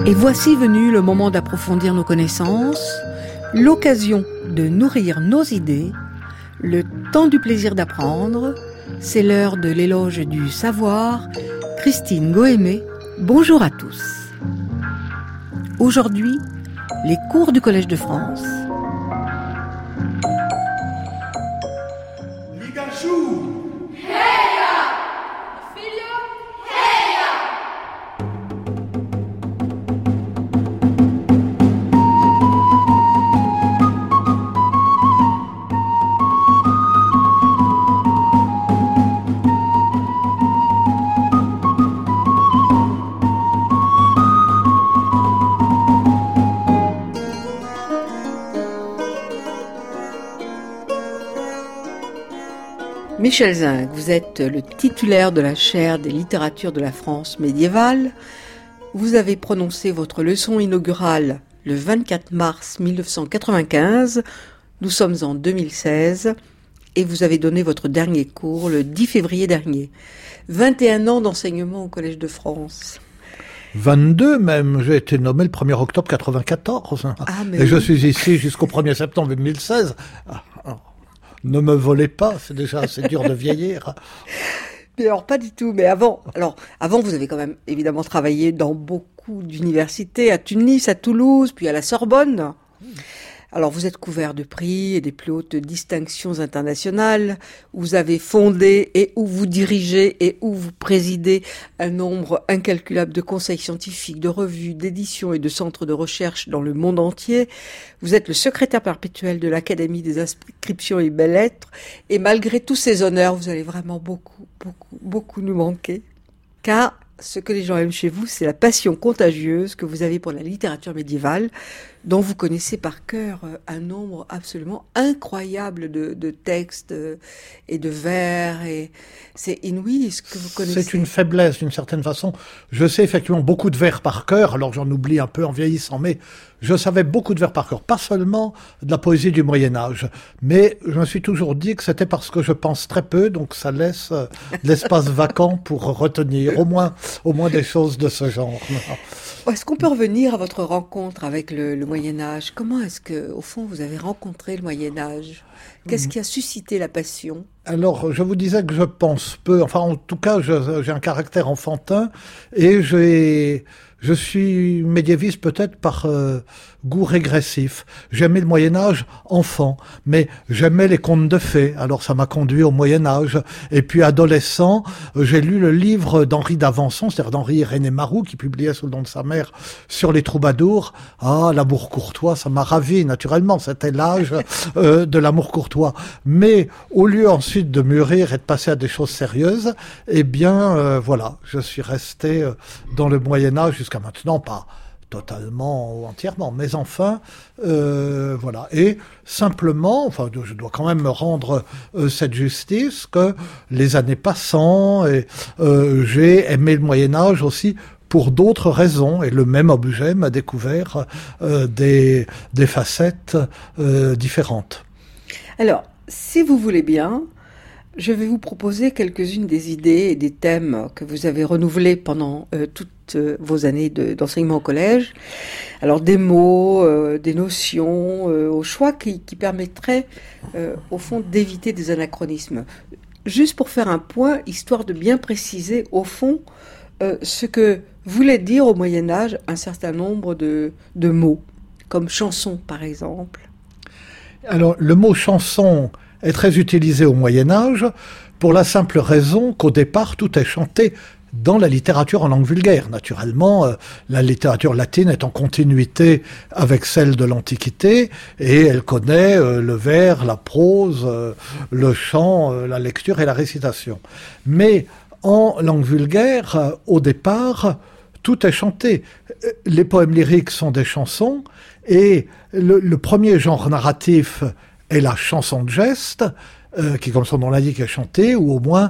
Et voici venu le moment d'approfondir nos connaissances, l'occasion de nourrir nos idées, le temps du plaisir d'apprendre. C'est l'heure de l'éloge du savoir. Christine Goémé, bonjour à tous. Aujourd'hui, les cours du Collège de France. Michel Zinc, vous êtes le titulaire de la chaire des littératures de la France médiévale. Vous avez prononcé votre leçon inaugurale le 24 mars 1995. Nous sommes en 2016 et vous avez donné votre dernier cours le 10 février dernier. 21 ans d'enseignement au Collège de France. 22 même, j'ai été nommé le 1er octobre 1994. Et je suis ici jusqu'au 1er septembre 2016. Ne me volez pas, c'est déjà assez dur de vieillir. Mais alors, pas du tout. Mais avant, vous avez quand même évidemment travaillé dans beaucoup d'universités, à Tunis, à Toulouse, puis à la Sorbonne. Alors, vous êtes couvert de prix et des plus hautes distinctions internationales. Vous avez fondé et où vous dirigez et où vous présidez un nombre incalculable de conseils scientifiques, de revues, d'éditions et de centres de recherche dans le monde entier. Vous êtes le secrétaire perpétuel de l'Académie des inscriptions et belles-lettres. Et malgré tous ces honneurs, vous allez vraiment beaucoup nous manquer. Car ce que les gens aiment chez vous, c'est la passion contagieuse que vous avez pour la littérature médiévale, dont vous connaissez par cœur un nombre absolument incroyable de textes et de vers. Et c'est inouï ce que vous connaissez. C'est une faiblesse d'une certaine façon. Je sais effectivement beaucoup de vers par cœur, alors j'en oublie un peu en vieillissant, mais je savais beaucoup de vers par cœur, pas seulement de la poésie du Moyen-Âge, mais je me suis toujours dit que c'était parce que je pense très peu, donc ça laisse l'espace vacant pour retenir au moins des choses de ce genre. Est-ce qu'on peut revenir à votre rencontre avec le Moyen-Âge ? Comment est-ce que, au fond, vous avez rencontré le Moyen-Âge ? Qu'est-ce qui a suscité la passion ? Alors, je vous disais que je pense peu. Enfin, en tout cas, j'ai un caractère enfantin et je suis médiéviste peut-être par goût régressif. J'aimais le Moyen-Âge enfant, mais j'aimais les contes de fées. Alors ça m'a conduit au Moyen-Âge. Et puis adolescent, j'ai lu le livre d'Henri d'Avenson, c'est-à-dire d'Henri Irénée Marou, qui publiait sous le nom de sa mère sur les troubadours. Ah, l'amour courtois, ça m'a ravi, naturellement. C'était l'âge de l'amour courtois. Mais au lieu ensuite de mûrir et de passer à des choses sérieuses, eh bien, voilà, je suis resté dans le Moyen-Âge jusqu'à maintenant, pas totalement ou entièrement, mais enfin, voilà. Et simplement, enfin, je dois quand même me rendre cette justice que les années passant, et j'ai aimé le Moyen-Âge aussi pour d'autres raisons, et le même objet m'a découvert des facettes différentes. Alors, si vous voulez bien, je vais vous proposer quelques-unes des idées et des thèmes que vous avez renouvelés pendant toutes vos années d'enseignement au collège. Alors des mots, des notions au choix qui permettraient au fond d'éviter des anachronismes. Juste pour faire un point, histoire de bien préciser au fond ce que voulait dire au Moyen-Âge un certain nombre de mots, comme chanson par exemple. Alors le mot chanson est très utilisé au Moyen-Âge pour la simple raison qu'au départ, tout est chanté dans la littérature en langue vulgaire. Naturellement, la littérature latine est en continuité avec celle de l'Antiquité et elle connaît le vers, la prose, le chant, la lecture et la récitation. Mais en langue vulgaire, au départ, tout est chanté. Les poèmes lyriques sont des chansons et le premier genre narratif est la chanson de geste, qui, comme son nom l'indique, est chantée, ou au moins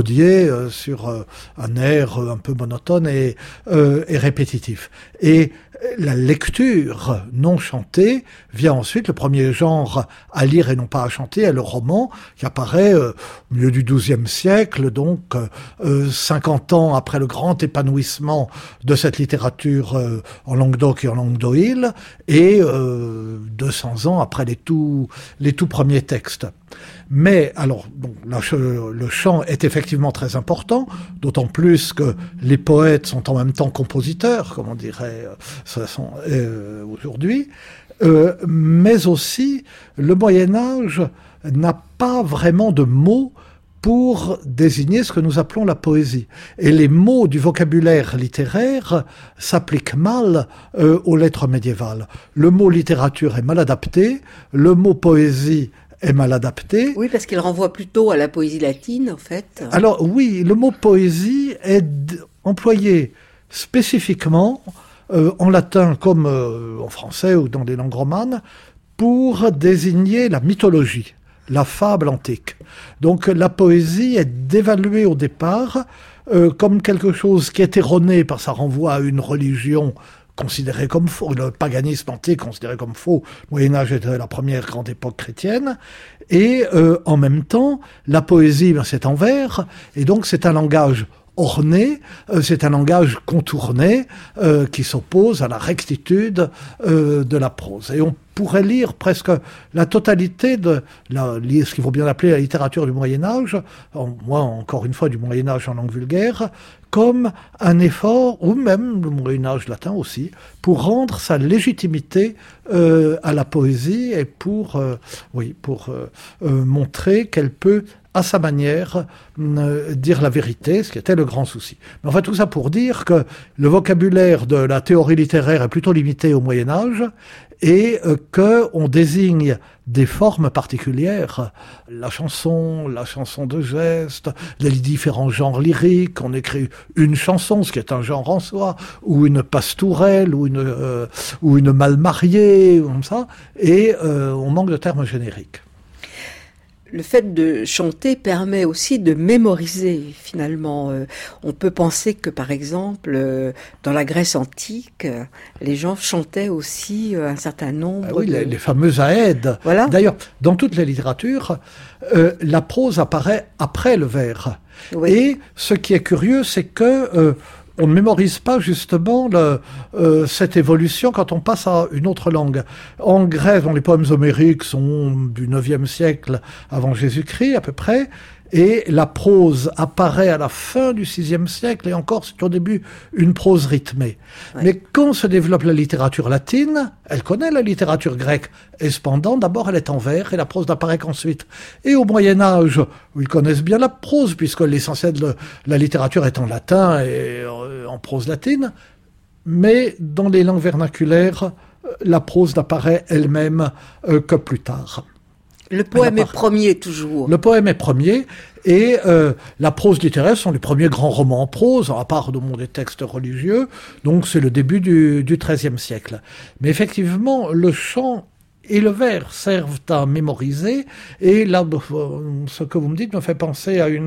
psalmodiée sur un air un peu monotone et répétitif. Et La lecture non chantée vient ensuite. Le premier genre à lire et non pas à chanter est le roman, qui apparaît au milieu du XIIe siècle, donc 50 ans après le grand épanouissement de cette littérature en Languedoc et en Languedoil, et 200 ans après les tout premiers textes. Mais alors, donc, le chant est effectivement très important, d'autant plus que les poètes sont en même temps compositeurs, comme on dirait aujourd'hui. Mais aussi, le Moyen-Âge n'a pas vraiment de mots pour désigner ce que nous appelons la poésie. Et les mots du vocabulaire littéraire s'appliquent mal aux lettres médiévales. Le mot littérature est mal adapté, le mot poésie est mal adapté. Oui, parce qu'il renvoie plutôt à la poésie latine, en fait. Alors oui, le mot poésie est employé spécifiquement en latin comme en français ou dans des langues romanes pour désigner la mythologie, la fable antique. Donc la poésie est dévaluée au départ comme quelque chose qui est erroné parce que ça renvoie à une religion considéré comme faux, le paganisme antique considéré comme faux. Le Moyen-Âge était la première grande époque chrétienne. Et en même temps, la poésie, c'est en vers, et donc c'est un langage orné, c'est un langage contourné qui s'oppose à la rectitude de la prose. Et on pourrait lire presque la totalité de ce qu'il faut bien appeler la littérature du Moyen-Âge, moi encore une fois du Moyen-Âge en langue vulgaire, comme un effort, ou même le Moyen-Âge latin aussi, pour rendre sa légitimité à la poésie et pour montrer qu'elle peut, à sa manière, dire la vérité, ce qui était le grand souci. Mais enfin, tout ça pour dire que le vocabulaire de la théorie littéraire est plutôt limité au Moyen-Âge et qu'on désigne des formes particulières, la chanson de geste, les différents genres lyriques, on écrit une chanson, ce qui est un genre en soi, ou une pastourelle, ou une mal mariée, comme ça, et on manque de termes génériques. Le fait de chanter permet aussi de mémoriser, finalement. On peut penser que, par exemple, dans la Grèce antique, les gens chantaient aussi un certain nombre les fameuses aèdes. Voilà. D'ailleurs, dans toutes les littératures, la prose apparaît après le vers. Oui. Et ce qui est curieux, c'est que on ne mémorise pas justement cette évolution quand on passe à une autre langue. En Grèce, les poèmes homériques sont du 9e siècle avant Jésus-Christ à peu près, et la prose apparaît à la fin du 6e siècle, et encore c'est au début une prose rythmée. Ouais. Mais quand se développe la littérature latine, elle connaît la littérature grecque, et cependant d'abord elle est en vers, et la prose n'apparaît qu'ensuite. Et au Moyen-Âge, où ils connaissent bien la prose, puisque l'essentiel de la littérature est en latin et en prose latine, mais dans les langues vernaculaires, la prose n'apparaît elle-même que plus tard. Le poème est premier, toujours. Le poème est premier, et la prose littéraire sont les premiers grands romans en prose, à part des textes religieux, donc c'est le début du XIIIe siècle. Mais effectivement, le chant et le vers servent à mémoriser, et là, ce que vous me dites me fait penser à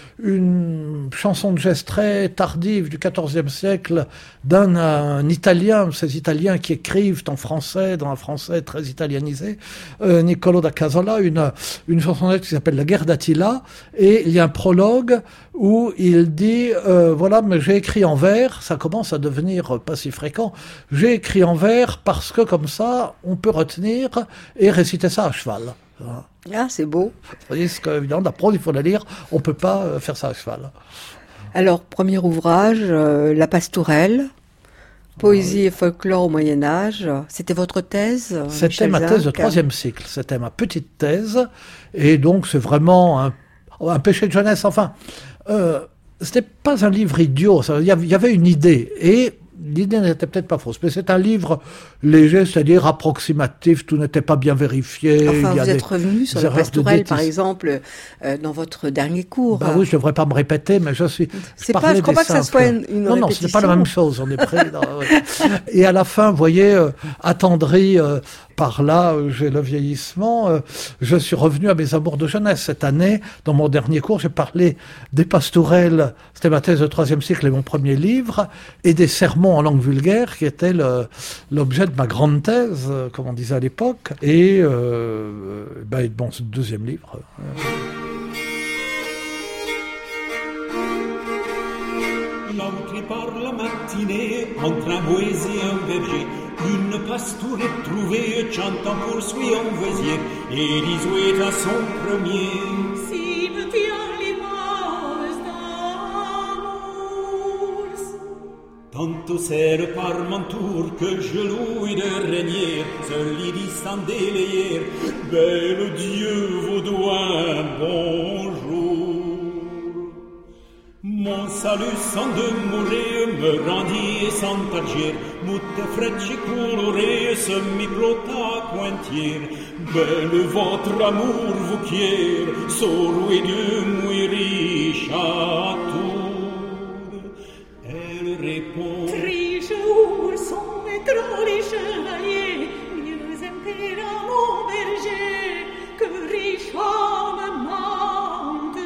une chanson de geste très tardive du XIVe siècle d'un Italien, ces Italiens qui écrivent en français, dans un français très italianisé, Niccolò da Casola, une chanson qui s'appelle La guerre d'Attila, et il y a un prologue où il dit voilà, mais j'ai écrit en vers, ça commence à devenir pas si fréquent, j'ai écrit en vers parce que comme ça on peut retenir et réciter ça à cheval. Ah, c'est beau. Parce qu'évidemment, la prose, il faut la lire, on ne peut pas faire ça à cheval. Alors, premier ouvrage, La Pastourelle, poésie et folklore au Moyen-Âge. C'était votre thèse, C'était ma thèse de 3e cycle. C'était ma petite thèse. Et donc, c'est vraiment un péché de jeunesse. Enfin, c'était pas un livre idiot. Il y avait une idée. Et l'idée n'était peut-être pas fausse, mais c'est un livre léger, c'est-à-dire approximatif, tout n'était pas bien vérifié. Enfin, vous êtes revenu sur la pastourelle, par exemple, dans votre dernier cours. Oui, je ne devrais pas me répéter, mais je crois pas que ça soit une répétition. Non, ce n'est pas la même chose, on est prêt. Et à la fin, vous voyez, attendri par là, j'ai le vieillissement. Je suis revenu à mes amours de jeunesse. Cette année, dans mon dernier cours, j'ai parlé des pastourelles, c'était ma thèse de 3e cycle et mon premier livre, et des sermons en langue vulgaire, qui étaient l'objet de ma grande thèse, comme on disait à l'époque. Et bon, ce deuxième livre. L'entrée par la matinée, entre un moisi et un verger, une pastoure est trouvée, chantant poursuit un voisier, et disait à son premier: Si me tient les mains d'amour. Tantôt c'est par mon tour que je loue de régner, celui dit sans délayer, bel Dieu vaudois, bonjour. Mon salut sans demourer me rendit sans agir, moute frecce colorée semi-plota pointière, belle votre amour vous quiert, soroué de muy riche à tour. Elle répond: Trijour sont mes trop les chevaliers, mieux aimés à mon berger, que riche homme mante.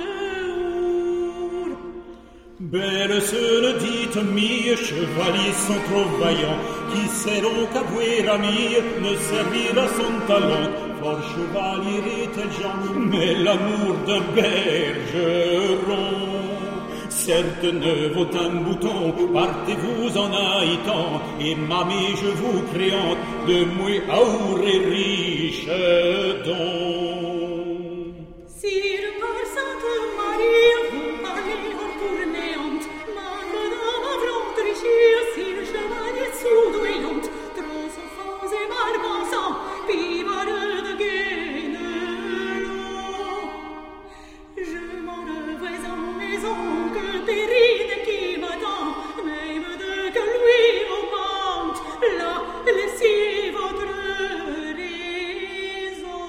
Belle se le dites, mes chevaliers sont trop vaillants, qui seront qu'à voir amis, ne servira son talent. Fort chevalier est-elle Jean, mais l'amour d'un bergeron. Certes ne vaut un bouton, partez-vous en haïtant, et mamie je vous créante, de mouille aour et riche don. Sire par Sainte Marie, vous parlez en tournéante, manque d'homme avant trichir, si le chevalier soudoyante, trop souffrance et mal pensant, pivare de guénelon. Je m'en vais en maison, que péride qui m'attend, même de que lui augmente, là, laissez votre raison.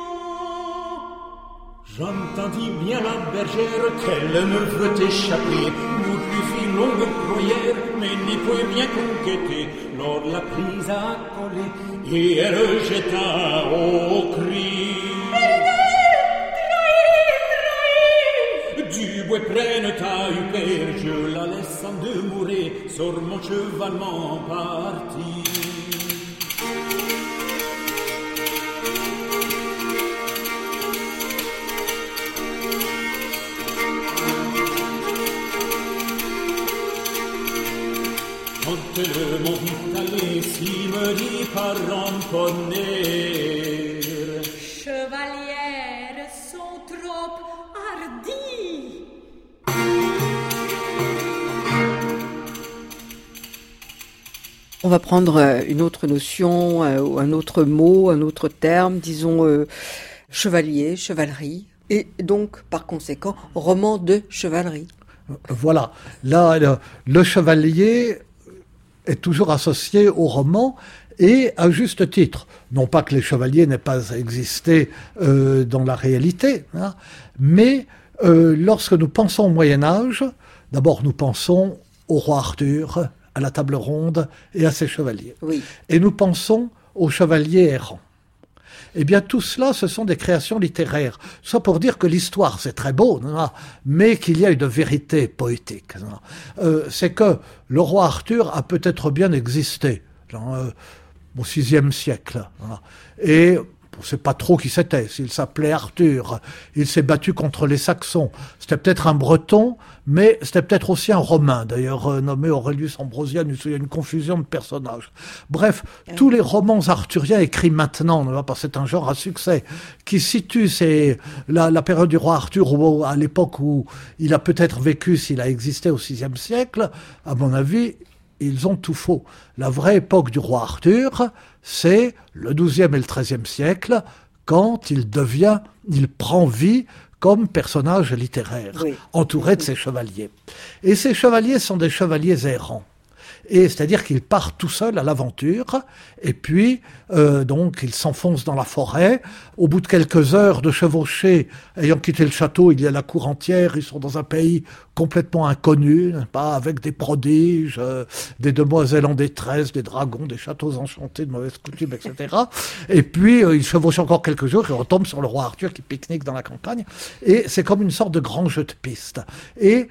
J'entendis bien la bergère qu'elle ne veut échapper, nous lui fit longue prière, mais n'y pouvait bien conquêter. Lors la prise à coller, et elle jeta au cri: Du bois prenne ta hupère, je la laisse en demeurer, sur mon cheval m'en partit. Quand le mon italien si me dit par ramponner, Chevalières sont trop hardies. On va prendre une autre notion, ou un autre mot, un autre terme, disons chevalier, chevalerie, et donc par conséquent roman de chevalerie. Voilà, là le chevalier est toujours associé au roman, et à juste titre. Non pas que les chevaliers n'aient pas existé dans la réalité, hein, mais lorsque nous pensons au Moyen-Âge, d'abord nous pensons au roi Arthur, à la table ronde et à ses chevaliers. Oui. Et nous pensons aux chevaliers errants. Eh bien, tout cela, ce sont des créations littéraires. Ça pour dire que l'histoire, c'est très beau, mais qu'il y a une vérité poétique. C'est que le roi Arthur a peut-être bien existé au VIe siècle. Et on ne sait pas trop qui c'était, s'il s'appelait Arthur. Il s'est battu contre les Saxons. C'était peut-être un Breton, mais c'était peut-être aussi un Romain, d'ailleurs nommé Aurelius Ambrosianus. Il y a une confusion de personnages. Bref, tous les romans arthuriens écrits maintenant, parce que c'est un genre à succès, qui situent la période du roi Arthur à l'époque où il a peut-être vécu, s'il a existé au VIe siècle, à mon avis, ils ont tout faux. La vraie époque du roi Arthur, c'est le XIIe et le XIIIe siècle, quand il prend vie comme personnage littéraire, oui, entouré de ses chevaliers. Et ces chevaliers sont des chevaliers errants. Et c'est-à-dire qu'il part tout seul à l'aventure, et puis donc il s'enfonce dans la forêt. Au bout de quelques heures de chevaucher, ayant quitté le château, il y a la cour entière, ils sont dans un pays complètement inconnu, n'est-ce pas, avec des prodiges, des demoiselles en détresse, des dragons, des châteaux enchantés de mauvaises coutumes, etc. Et puis il chevauche encore quelques jours, il retombe sur le roi Arthur qui pique-nique dans la campagne, et c'est comme une sorte de grand jeu de piste. Et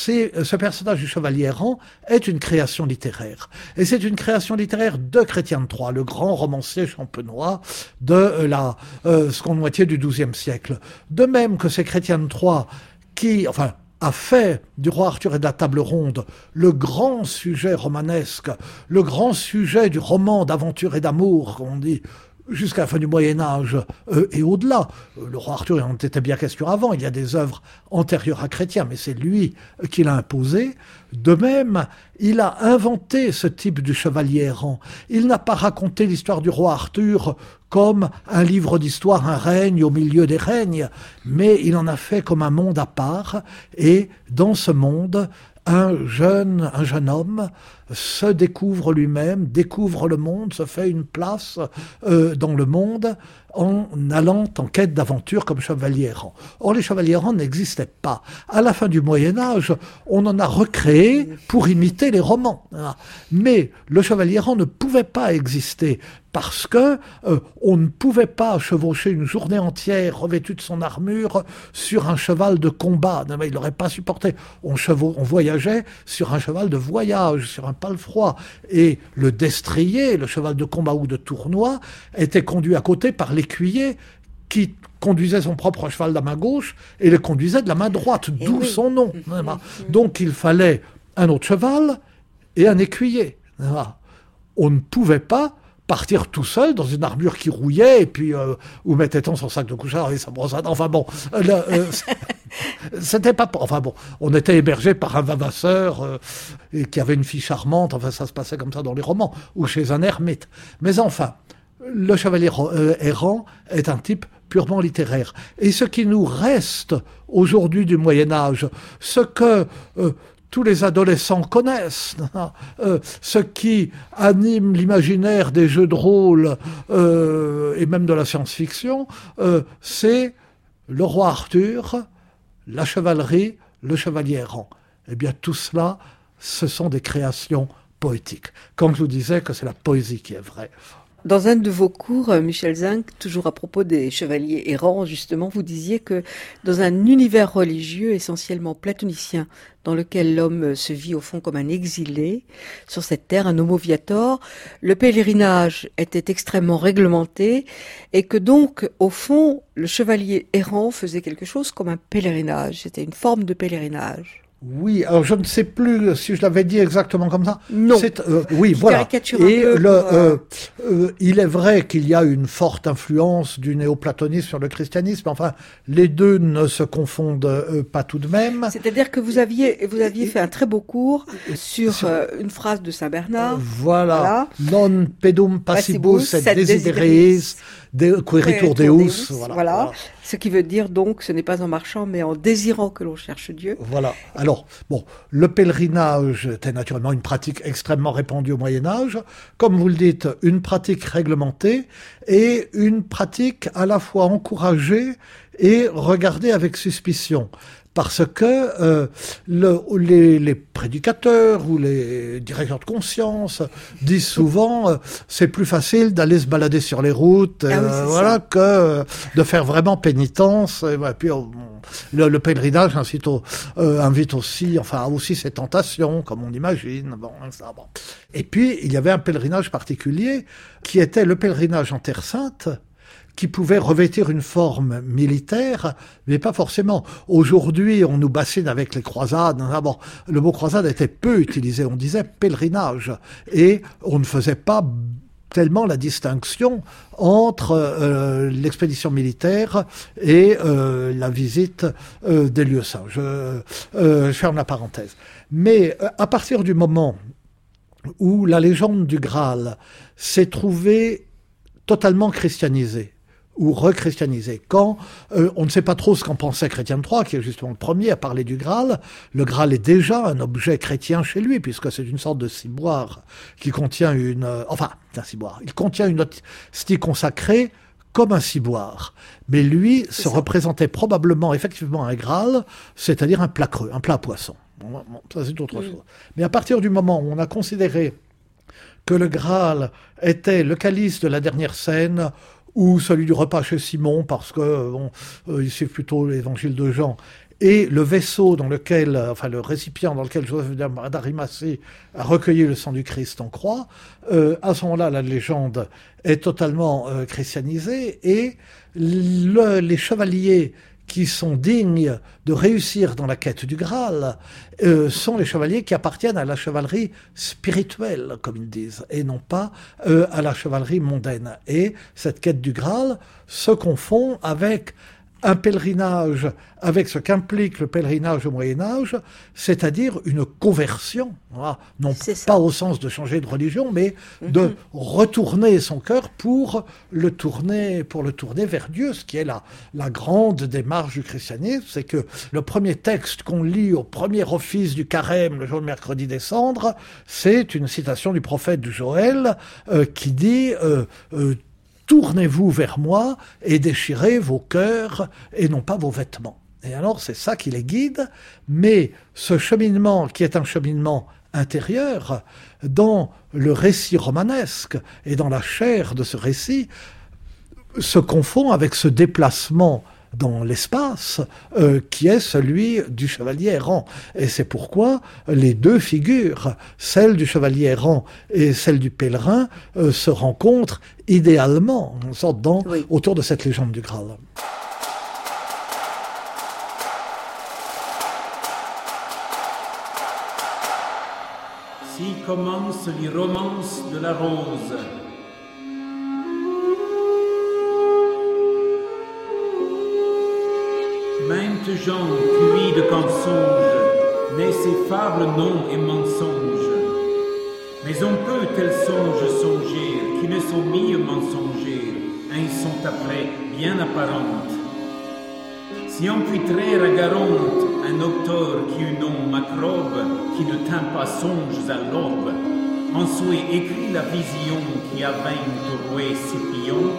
ce personnage du chevalier errant est une création littéraire. Et c'est une création littéraire de Chrétien de Troyes, le grand romancier champenois de la seconde moitié du XIIe siècle. De même que c'est Chrétien de Troyes qui, a fait du roi Arthur et de la table ronde le grand sujet romanesque, le grand sujet du roman d'aventure et d'amour, comme on dit, jusqu'à la fin du Moyen-Âge et au-delà. Le roi Arthur, il en était bien question avant, il y a des œuvres antérieures à Chrétien, mais c'est lui qui l'a imposé. De même, il a inventé ce type du chevalier errant. Il n'a pas raconté l'histoire du roi Arthur comme un livre d'histoire, un règne au milieu des règnes, mais il en a fait comme un monde à part, et dans ce monde, un jeune homme se découvre lui-même, découvre le monde, se fait une place dans le monde en allant en quête d'aventure comme chevalier errant. Or, les chevaliers errants n'existaient pas. À la fin du Moyen-Âge, on en a recréé pour imiter les romans. Mais le chevalier errant ne pouvait pas exister parce que on ne pouvait pas chevaucher une journée entière revêtu de son armure sur un cheval de combat. Il n'aurait pas supporté. On voyageait sur un cheval de voyage, sur un palefroid. Et le destrier, le cheval de combat ou de tournoi, était conduit à côté par l'écuyer qui conduisait son propre cheval de la main gauche et le conduisait de la main droite, d'où son nom. Donc il fallait un autre cheval et un écuyer. On ne pouvait pas partir tout seul dans une armure qui rouillait et puis où mettait-on son sac de couchard et sa brosse à dents. C'était pas... on était hébergé par un vavasseur qui avait une fille charmante. Ça se passait comme ça dans les romans ou chez un ermite. Mais le chevalier errant est un type purement littéraire. Et ce qui nous reste aujourd'hui du Moyen-Âge, ce que tous les adolescents connaissent, ce qui anime l'imaginaire des jeux de rôle et même de la science-fiction, c'est le roi Arthur, la chevalerie, le chevalier errant. Eh bien, tout cela, ce sont des créations poétiques. Quand je vous disais que c'est la poésie qui est vraie. Dans un de vos cours, Michel Zinc, toujours à propos des chevaliers errants, justement, vous disiez que dans un univers religieux essentiellement platonicien, dans lequel l'homme se vit au fond comme un exilé sur cette terre, un homo viator, le pèlerinage était extrêmement réglementé et que donc, au fond, le chevalier errant faisait quelque chose comme un pèlerinage. C'était une forme de pèlerinage. Oui, alors je ne sais plus si je l'avais dit exactement comme ça. Non. Oui, voilà. Et il est vrai qu'il y a une forte influence du néoplatonisme sur le christianisme. Enfin, les deux ne se confondent pas tout de même. C'est-à-dire que vous aviez fait un très beau cours sur une phrase de Saint Bernard. Voilà. Non pedum passibus et desidereis queritur Deus. Voilà. Ce qui veut dire donc, ce n'est pas en marchant, mais en désirant que l'on cherche Dieu. Voilà. Alors, le pèlerinage était naturellement une pratique extrêmement répandue au Moyen-Âge. Comme vous le dites, une pratique réglementée et une pratique à la fois encouragée et regardée avec suspicion. Parce que les prédicateurs ou les directeurs de conscience disent souvent c'est plus facile d'aller se balader sur les routes que de faire vraiment pénitence. Et puis le pèlerinage invite aussi ses tentations, comme on imagine. Et puis il y avait un pèlerinage particulier qui était le pèlerinage en Terre Sainte, qui pouvait revêtir une forme militaire, mais pas forcément. Aujourd'hui, on nous bassine avec les croisades. Le mot croisade était peu utilisé, on disait pèlerinage. Et on ne faisait pas tellement la distinction entre l'expédition militaire et la visite des lieux saints. Je ferme la parenthèse. Mais à partir du moment où la légende du Graal s'est trouvée totalement christianisée, ou rechristianisé. Quand on ne sait pas trop ce qu'en pensait Chrétien de Troyes, qui est justement le premier à parler du Graal, le Graal est déjà un objet chrétien chez lui, puisque c'est une sorte de ciboire qui contient un ciboire. Il contient une hostie consacrée comme un ciboire. Mais lui se représentait probablement effectivement un Graal, c'est-à-dire un plat creux, un plat à poisson. Bon, ça c'est autre chose. Mais à partir du moment où on a considéré que le Graal était le calice de la dernière scène, ou celui du repas chez Simon, parce que il suit plutôt l'évangile de Jean, et le vaisseau dans lequel, le récipient dans lequel Joseph d'Arimathée a recueilli le sang du Christ en croix, à ce moment-là, la légende est totalement christianisée, et les chevaliers qui sont dignes de réussir dans la quête du Graal sont les chevaliers qui appartiennent à la chevalerie spirituelle, comme ils disent, et non pas à la chevalerie mondaine. Et cette quête du Graal se confond avec un pèlerinage, avec ce qu'implique le pèlerinage au Moyen-Âge, c'est-à-dire une conversion, non pas au sens de changer de religion, mais de retourner son cœur pour le tourner vers Dieu, ce qui est la grande démarche du christianisme. C'est que le premier texte qu'on lit au premier office du carême, le jour de mercredi des cendres, c'est une citation du prophète Joël qui dit tournez-vous vers moi et déchirez vos cœurs et non pas vos vêtements. Et alors c'est ça qui les guide, mais ce cheminement qui est un cheminement intérieur, dans le récit romanesque et dans la chair de ce récit, se confond avec ce déplacement dans l'espace qui est celui du chevalier errant. Et c'est pourquoi les deux figures, celle du chevalier errant et celle du pèlerin, se rencontrent idéalement, en sorte autour de cette légende du Graal. Si commencent les romances de la rose. Maintes gens cuits de mensonges, naissent ces fables non et mensonges. Mais on peut tel songe songer, qui ne sont mis mensongers, ils sont après bien apparentes. Si on puis traire à Garonte un auteur qui eut nom macrobe, qui ne tint pas songes à l'aube, en souhait écrit la vision qui a vain de rouer Scipion,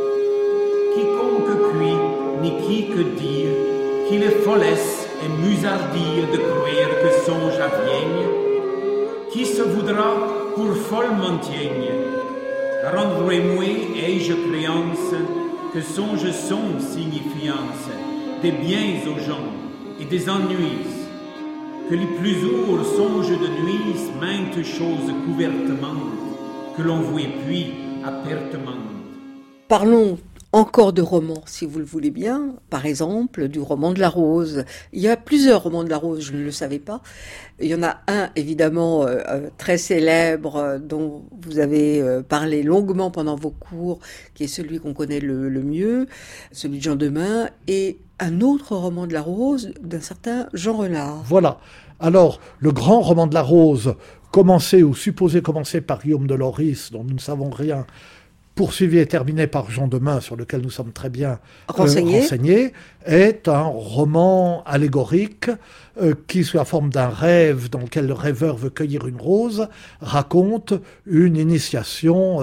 quiconque cuit, ni qui que dire, qu'il est follesse et musardille de croire que songe avienne, qui se voudra pour folle montiaigne, rendre-moi ai-je créance que songes sont signifiance des biens aux gens et des ennuis, que les plus ours songent de nuit maintes choses couvertement, que l'on voit puis à pertement. Parlons encore de romans, si vous le voulez bien. Par exemple, du roman de la Rose. Il y a plusieurs romans de la Rose, je ne le savais pas. Il y en a un, évidemment, très célèbre, dont vous avez parlé longuement pendant vos cours, qui est celui qu'on connaît le mieux, celui de Jean Demain, et un autre roman de la Rose d'un certain Jean Renard. Voilà. Alors, le grand roman de la Rose, commencé ou supposé commencer par Guillaume de Loris, dont nous ne savons rien, poursuivi et terminé par Jean Demain, sur lequel nous sommes très bien renseignés, est un roman allégorique qui, sous la forme d'un rêve dans lequel le rêveur veut cueillir une rose, raconte une initiation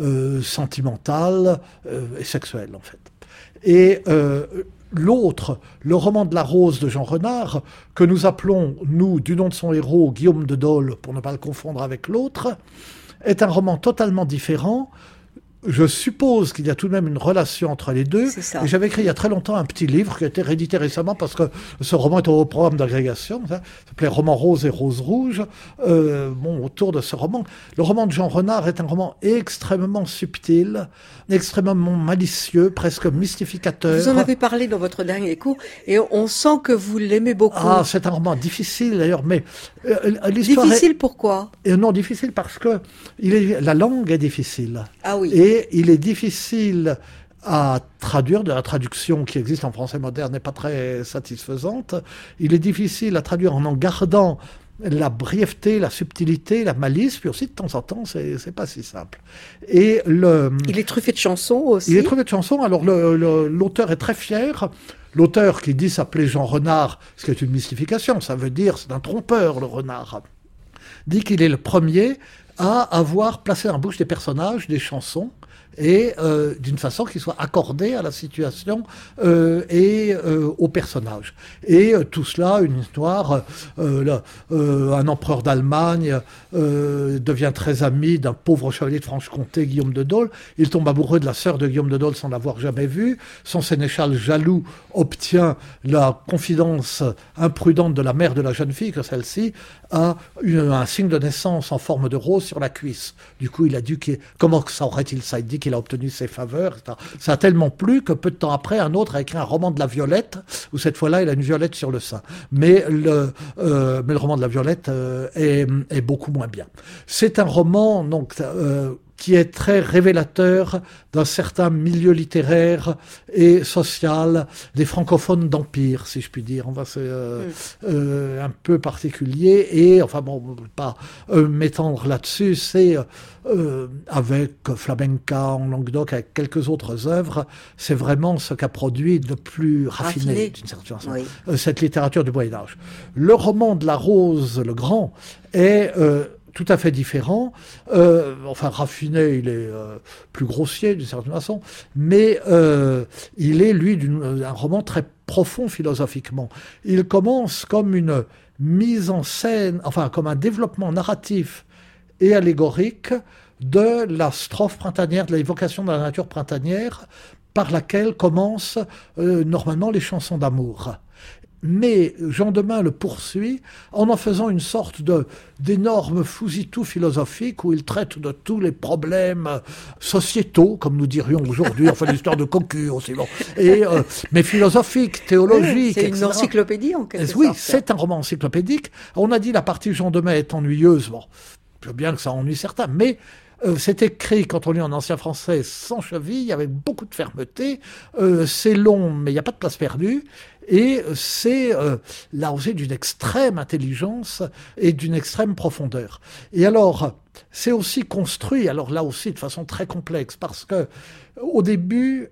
sentimentale et sexuelle, en fait. Et l'autre, le roman de la Rose de Jean Renard, que nous appelons, nous, du nom de son héros, Guillaume de Dole, pour ne pas le confondre avec l'autre, est un roman totalement différent. Je suppose qu'il y a tout de même une relation entre les deux. Et j'avais écrit il y a très longtemps un petit livre qui a été réédité récemment parce que ce roman est au programme d'agrégation. Ça s'appelait Roman Rose et Rose Rouge. Autour de ce roman. Le roman de Jean Renard est un roman extrêmement subtil, extrêmement malicieux, presque mystificateur. Vous en avez parlé dans votre dernier cours et on sent que vous l'aimez beaucoup. Ah, c'est un roman difficile d'ailleurs, mais l'histoire difficile pourquoi ? Non, difficile parce que la langue est difficile. Ah oui. Et il est difficile à traduire, de la traduction qui existe en français moderne n'est pas très satisfaisante. Il est difficile à traduire en gardant la brièveté, la subtilité, la malice, puis aussi de temps en temps, c'est pas si simple. Et il est truffé de chansons aussi. Il est truffé de chansons. Alors l'auteur est très fier. L'auteur qui dit s'appeler Jean Renard, ce qui est une mystification, ça veut dire c'est un trompeur, le renard, dit qu'il est le premier à avoir placé dans la bouche des personnages des chansons et d'une façon qui soit accordée à la situation et au personnage. Et tout cela, une histoire, un empereur d'Allemagne devient très ami d'un pauvre chevalier de Franche-Comté, Guillaume de Dole. Il tombe amoureux de la sœur de Guillaume de Dole sans l'avoir jamais vue. Son sénéchal jaloux obtient la confidence imprudente de la mère de la jeune fille, que celle-ci a un signe de naissance en forme de rose sur la cuisse. Du coup, il a dû... Comment ça aurait-il ça? Il dit qu'il a obtenu ses faveurs, etc. Ça a tellement plu que peu de temps après, un autre a écrit un roman de la Violette, où cette fois-là, il a une violette sur le sein. Mais le roman de la Violette est beaucoup moins bien. C'est un roman donc qui est très révélateur d'un certain milieu littéraire et social des francophones d'Empire, si je puis dire. C'est un peu particulier et, enfin bon, on ne peut pas m'étendre là-dessus, c'est avec Flamenca en Languedoc, avec quelques autres œuvres, c'est vraiment ce qu'a produit de plus raffiné, d'une certaine façon, cette littérature du Moyen-Âge. Le roman de la Rose, le Grand, est... tout à fait différent, enfin raffiné, il est plus grossier d'une certaine façon, mais il est lui un roman très profond philosophiquement. Il commence comme une mise en scène, enfin comme un développement narratif et allégorique de la strophe printanière, de l'évocation de la nature printanière, par laquelle commencent normalement les chansons d'amour. Mais Jean Demain le poursuit en faisant une sorte d'énorme fousitou philosophique où il traite de tous les problèmes sociétaux, comme nous dirions aujourd'hui, enfin l'histoire de cocu aussi, bon, mais philosophique, théologique. C'est une encyclopédie en quelque sorte. Oui, c'est un roman encyclopédique. On a dit la partie Jean Demain est ennuyeuse, bon, je veux bien que ça ennuie certains, mais... c'est écrit, quand on lit en ancien français, sans cheville, avec beaucoup de fermeté. C'est long, mais il n'y a pas de place perdue. Et c'est là aussi d'une extrême intelligence et d'une extrême profondeur. Et alors, c'est aussi construit, alors là aussi de façon très complexe, parce que au début,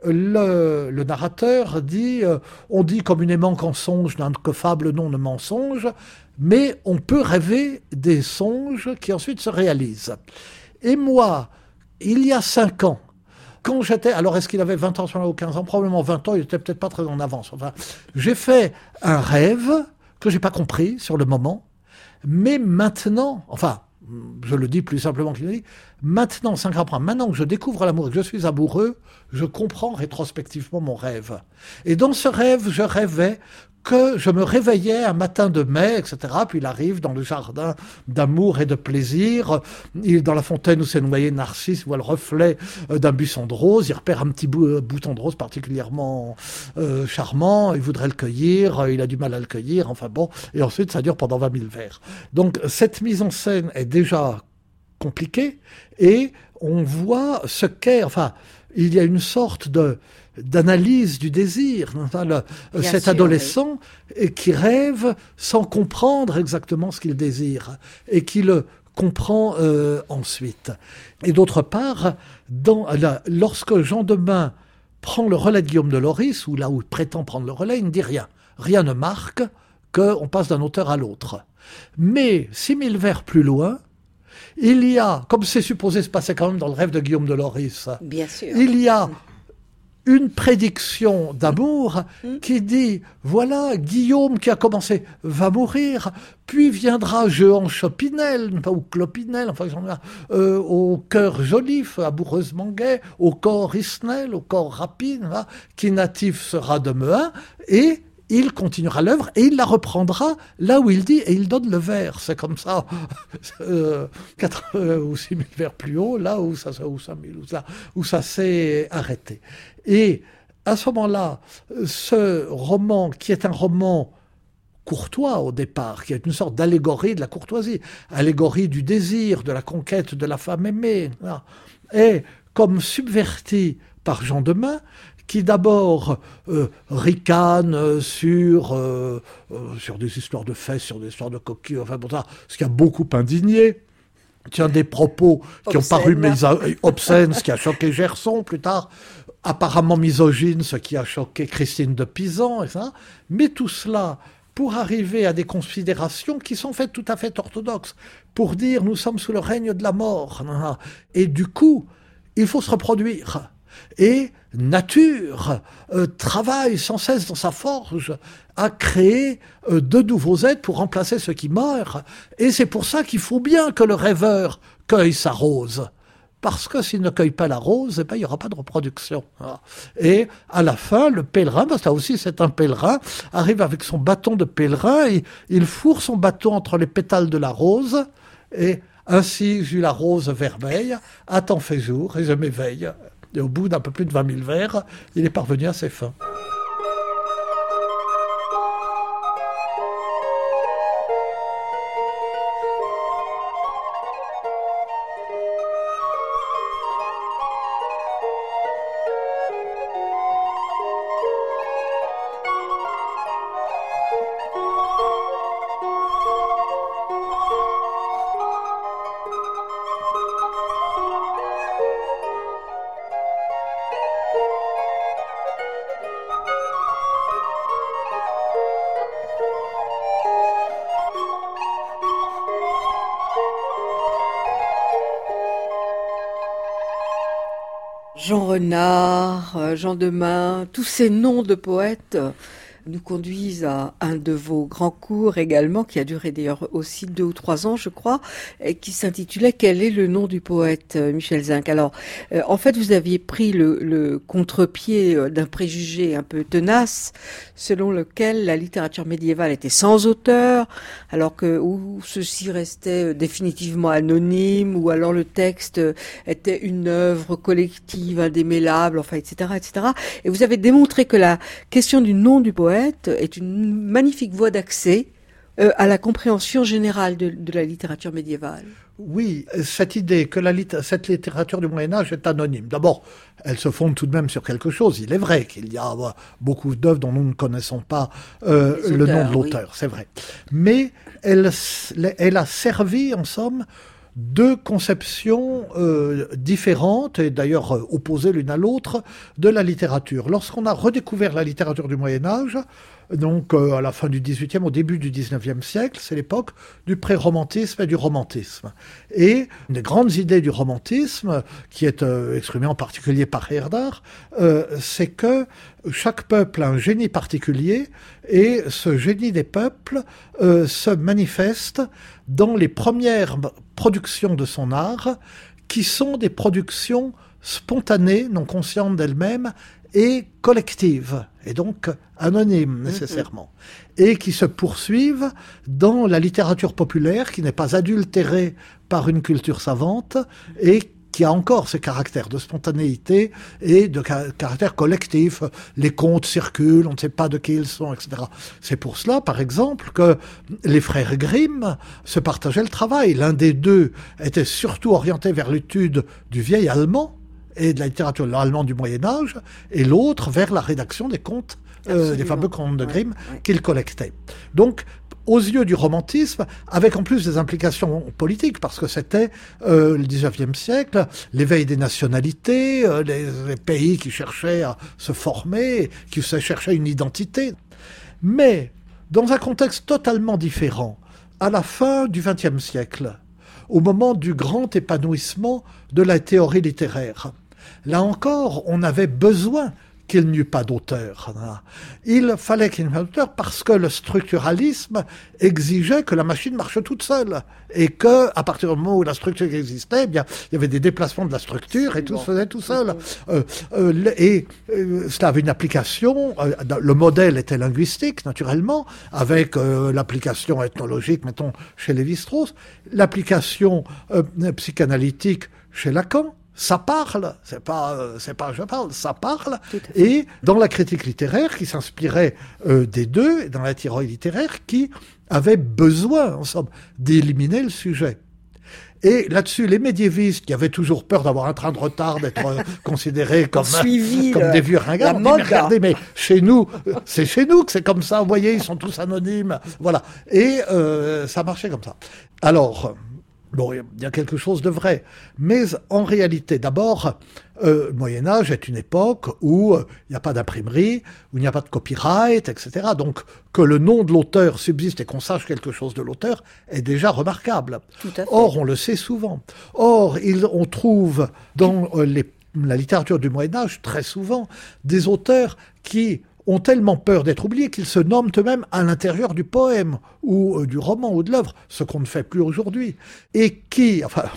le narrateur dit on dit communément qu'en songe n'a que fable, non de mensonge, mais on peut rêver des songes qui ensuite se réalisent. Et moi, il y a 5 ans, quand j'étais... Alors, est-ce qu'il avait 20 ans ou 15 ans? Probablement 20 ans, il était peut-être pas très en avance. Enfin, j'ai fait un rêve que j'ai pas compris sur le moment, mais maintenant... Enfin, je le dis plus simplement qu'il le dit, maintenant, 5 ans après, maintenant que je découvre l'amour et que je suis amoureux, je comprends rétrospectivement mon rêve. Et dans ce rêve, je rêvais que je me réveillais un matin de mai, etc. Puis il arrive dans le jardin d'amour et de plaisir. Dans la fontaine où s'est noyé Narcisse, il voit le reflet d'un buisson de rose. Il repère un petit bouton de rose particulièrement charmant. Il voudrait le cueillir. Il a du mal à le cueillir. Enfin bon. Et ensuite, ça dure pendant 20 000 vers. Donc, cette mise en scène est déjà compliquée. Et on voit ce qu'est... Enfin, il y a une sorte d'analyse du désir, cet adolescent qui rêve sans comprendre exactement ce qu'il désire et qui le comprend ensuite. Et d'autre part, lorsque Jean Demain prend le relais de Guillaume de Loris, ou là où il prétend prendre le relais, il ne dit rien. Rien ne marque qu'on passe d'un auteur à l'autre. Mais 6000 vers plus loin, il y a, comme c'est supposé se passer quand même dans le rêve de Guillaume de Loris, bien sûr, il y a une prédiction d'amour qui dit, voilà, Guillaume qui a commencé va mourir, puis viendra Jehan Chopinel, ou Clopinel, enfin, au cœur jolif, amoureusement gai, au corps Isnel, au corps rapide, qui natif sera de Mehun, et il continuera l'œuvre et il la reprendra là où il dit, et il donne le vers. C'est comme ça, 4 ou 6 000 vers plus haut, là où ça, ou 5 000, où ça s'est arrêté. Et à ce moment-là, ce roman, qui est un roman courtois au départ, qui est une sorte d'allégorie de la courtoisie, allégorie du désir, de la conquête de la femme aimée, est comme subverti par Jean Demain, qui d'abord ricanent sur des histoires de fesses, sur des histoires de coquilles, enfin bon ça, ce qui a beaucoup indigné. Tiens, des propos qui ont paru obscènes, ce qui a choqué Gerson plus tard, apparemment misogyne, ce qui a choqué Christine de Pisan, et ça. Mais tout cela pour arriver à des considérations qui sont faites tout à fait orthodoxes, pour dire nous sommes sous le règne de la mort. Et du coup, il faut se reproduire. Et nature travaille sans cesse dans sa forge à créer de nouveaux êtres pour remplacer ceux qui meurent. Et c'est pour ça qu'il faut bien que le rêveur cueille sa rose. Parce que s'il ne cueille pas la rose, il n'y aura pas de reproduction. Et à la fin, le pèlerin, parce que là aussi c'est un pèlerin, arrive avec son bâton de pèlerin, et il fourre son bâton entre les pétales de la rose, et ainsi j'eus la rose vermeille, à temps fait jour, et je m'éveille. Et au bout d'un peu plus de 20 000 vers, il est parvenu à ses fins. Jean Renard, Jean Demain, tous ces noms de poètes nous conduisent à un de vos grands cours également, qui a duré d'ailleurs aussi 2 ou 3 ans, je crois, et qui s'intitulait « Quel est le nom du poète ?» Michel Zinc. Alors, en fait, vous aviez pris le contre-pied d'un préjugé un peu tenace, selon lequel la littérature médiévale était sans auteur, alors que ou ceci restait définitivement anonyme, ou alors le texte était une œuvre collective, indémêlable, enfin, etc., etc. Et vous avez démontré que la question du nom du poète est une magnifique voie d'accès à la compréhension générale de la littérature médiévale. Oui, cette idée que cette littérature du Moyen-Âge est anonyme. D'abord, elle se fonde tout de même sur quelque chose. Il est vrai qu'il y a beaucoup d'œuvres dont nous ne connaissons pas le nom de l'auteur, oui. C'est vrai. Mais elle a servi, en somme, 2 conceptions différentes, et d'ailleurs opposées l'une à l'autre, de la littérature. Lorsqu'on a redécouvert la littérature du Moyen-Âge, donc à la fin du XVIIIe, au début du XIXe siècle, c'est l'époque du pré-romantisme et du romantisme. Et une des grandes idées du romantisme, qui est exprimée en particulier par Herder, c'est que chaque peuple a un génie particulier, et ce génie des peuples se manifeste dans les premières productions de son art, qui sont des productions spontanées, non conscientes d'elles-mêmes, et collectives, et donc anonymes nécessairement, et qui se poursuivent dans la littérature populaire, qui n'est pas adultérée par une culture savante, et qui a encore ces caractères de spontanéité et de caractère collectif. Les contes circulent, on ne sait pas de qui ils sont, etc. C'est pour cela, par exemple, que les frères Grimm se partageaient le travail. L'un des 2 était surtout orienté vers l'étude du vieil allemand et de la littérature allemande du Moyen-Âge, et l'autre vers la rédaction des contes, des fameux contes de Grimm qu'il collectait. Donc, aux yeux du romantisme, avec en plus des implications politiques, parce que c'était le XIXe siècle, l'éveil des nationalités, les pays qui cherchaient à se former, qui cherchaient une identité. Mais, dans un contexte totalement différent, à la fin du XXe siècle, au moment du grand épanouissement de la théorie littéraire, là encore, on avait besoin qu'il n'y eût pas d'auteur. Il fallait qu'il n'y ait pas d'auteur parce que le structuralisme exigeait que la machine marche toute seule, et que, à partir du moment où la structure existait, eh bien, il y avait des déplacements de la structure et tout se faisait tout seul. Cela avait une application, le modèle était linguistique, naturellement, avec l'application ethnologique, mettons, chez Lévi-Strauss, l'application psychanalytique chez Lacan. Ça parle, c'est pas je parle, ça parle. Et dans la critique littéraire qui s'inspirait des 2, et dans la théorie littéraire qui avait besoin, en somme, d'éliminer le sujet. Et là-dessus, les médiévistes qui avaient toujours peur d'avoir un train de retard, d'être considérés comme des vieux ringards, ont dit, mais regardez, mais chez nous, c'est chez nous que c'est comme ça, vous voyez, ils sont tous anonymes, voilà. Et ça marchait comme ça. Alors, bon, il y a quelque chose de vrai, mais en réalité, d'abord, le Moyen-Âge est une époque où il n'y a pas d'imprimerie, où il n'y a pas de copyright, etc. Donc, que le nom de l'auteur subsiste et qu'on sache quelque chose de l'auteur est déjà remarquable. Tout à fait. Or, on le sait souvent. Or, on trouve dans la littérature du Moyen-Âge, très souvent, des auteurs qui ont tellement peur d'être oubliés qu'ils se nomment eux-mêmes à l'intérieur du poème ou du roman ou de l'œuvre, ce qu'on ne fait plus aujourd'hui. Et qui, enfin,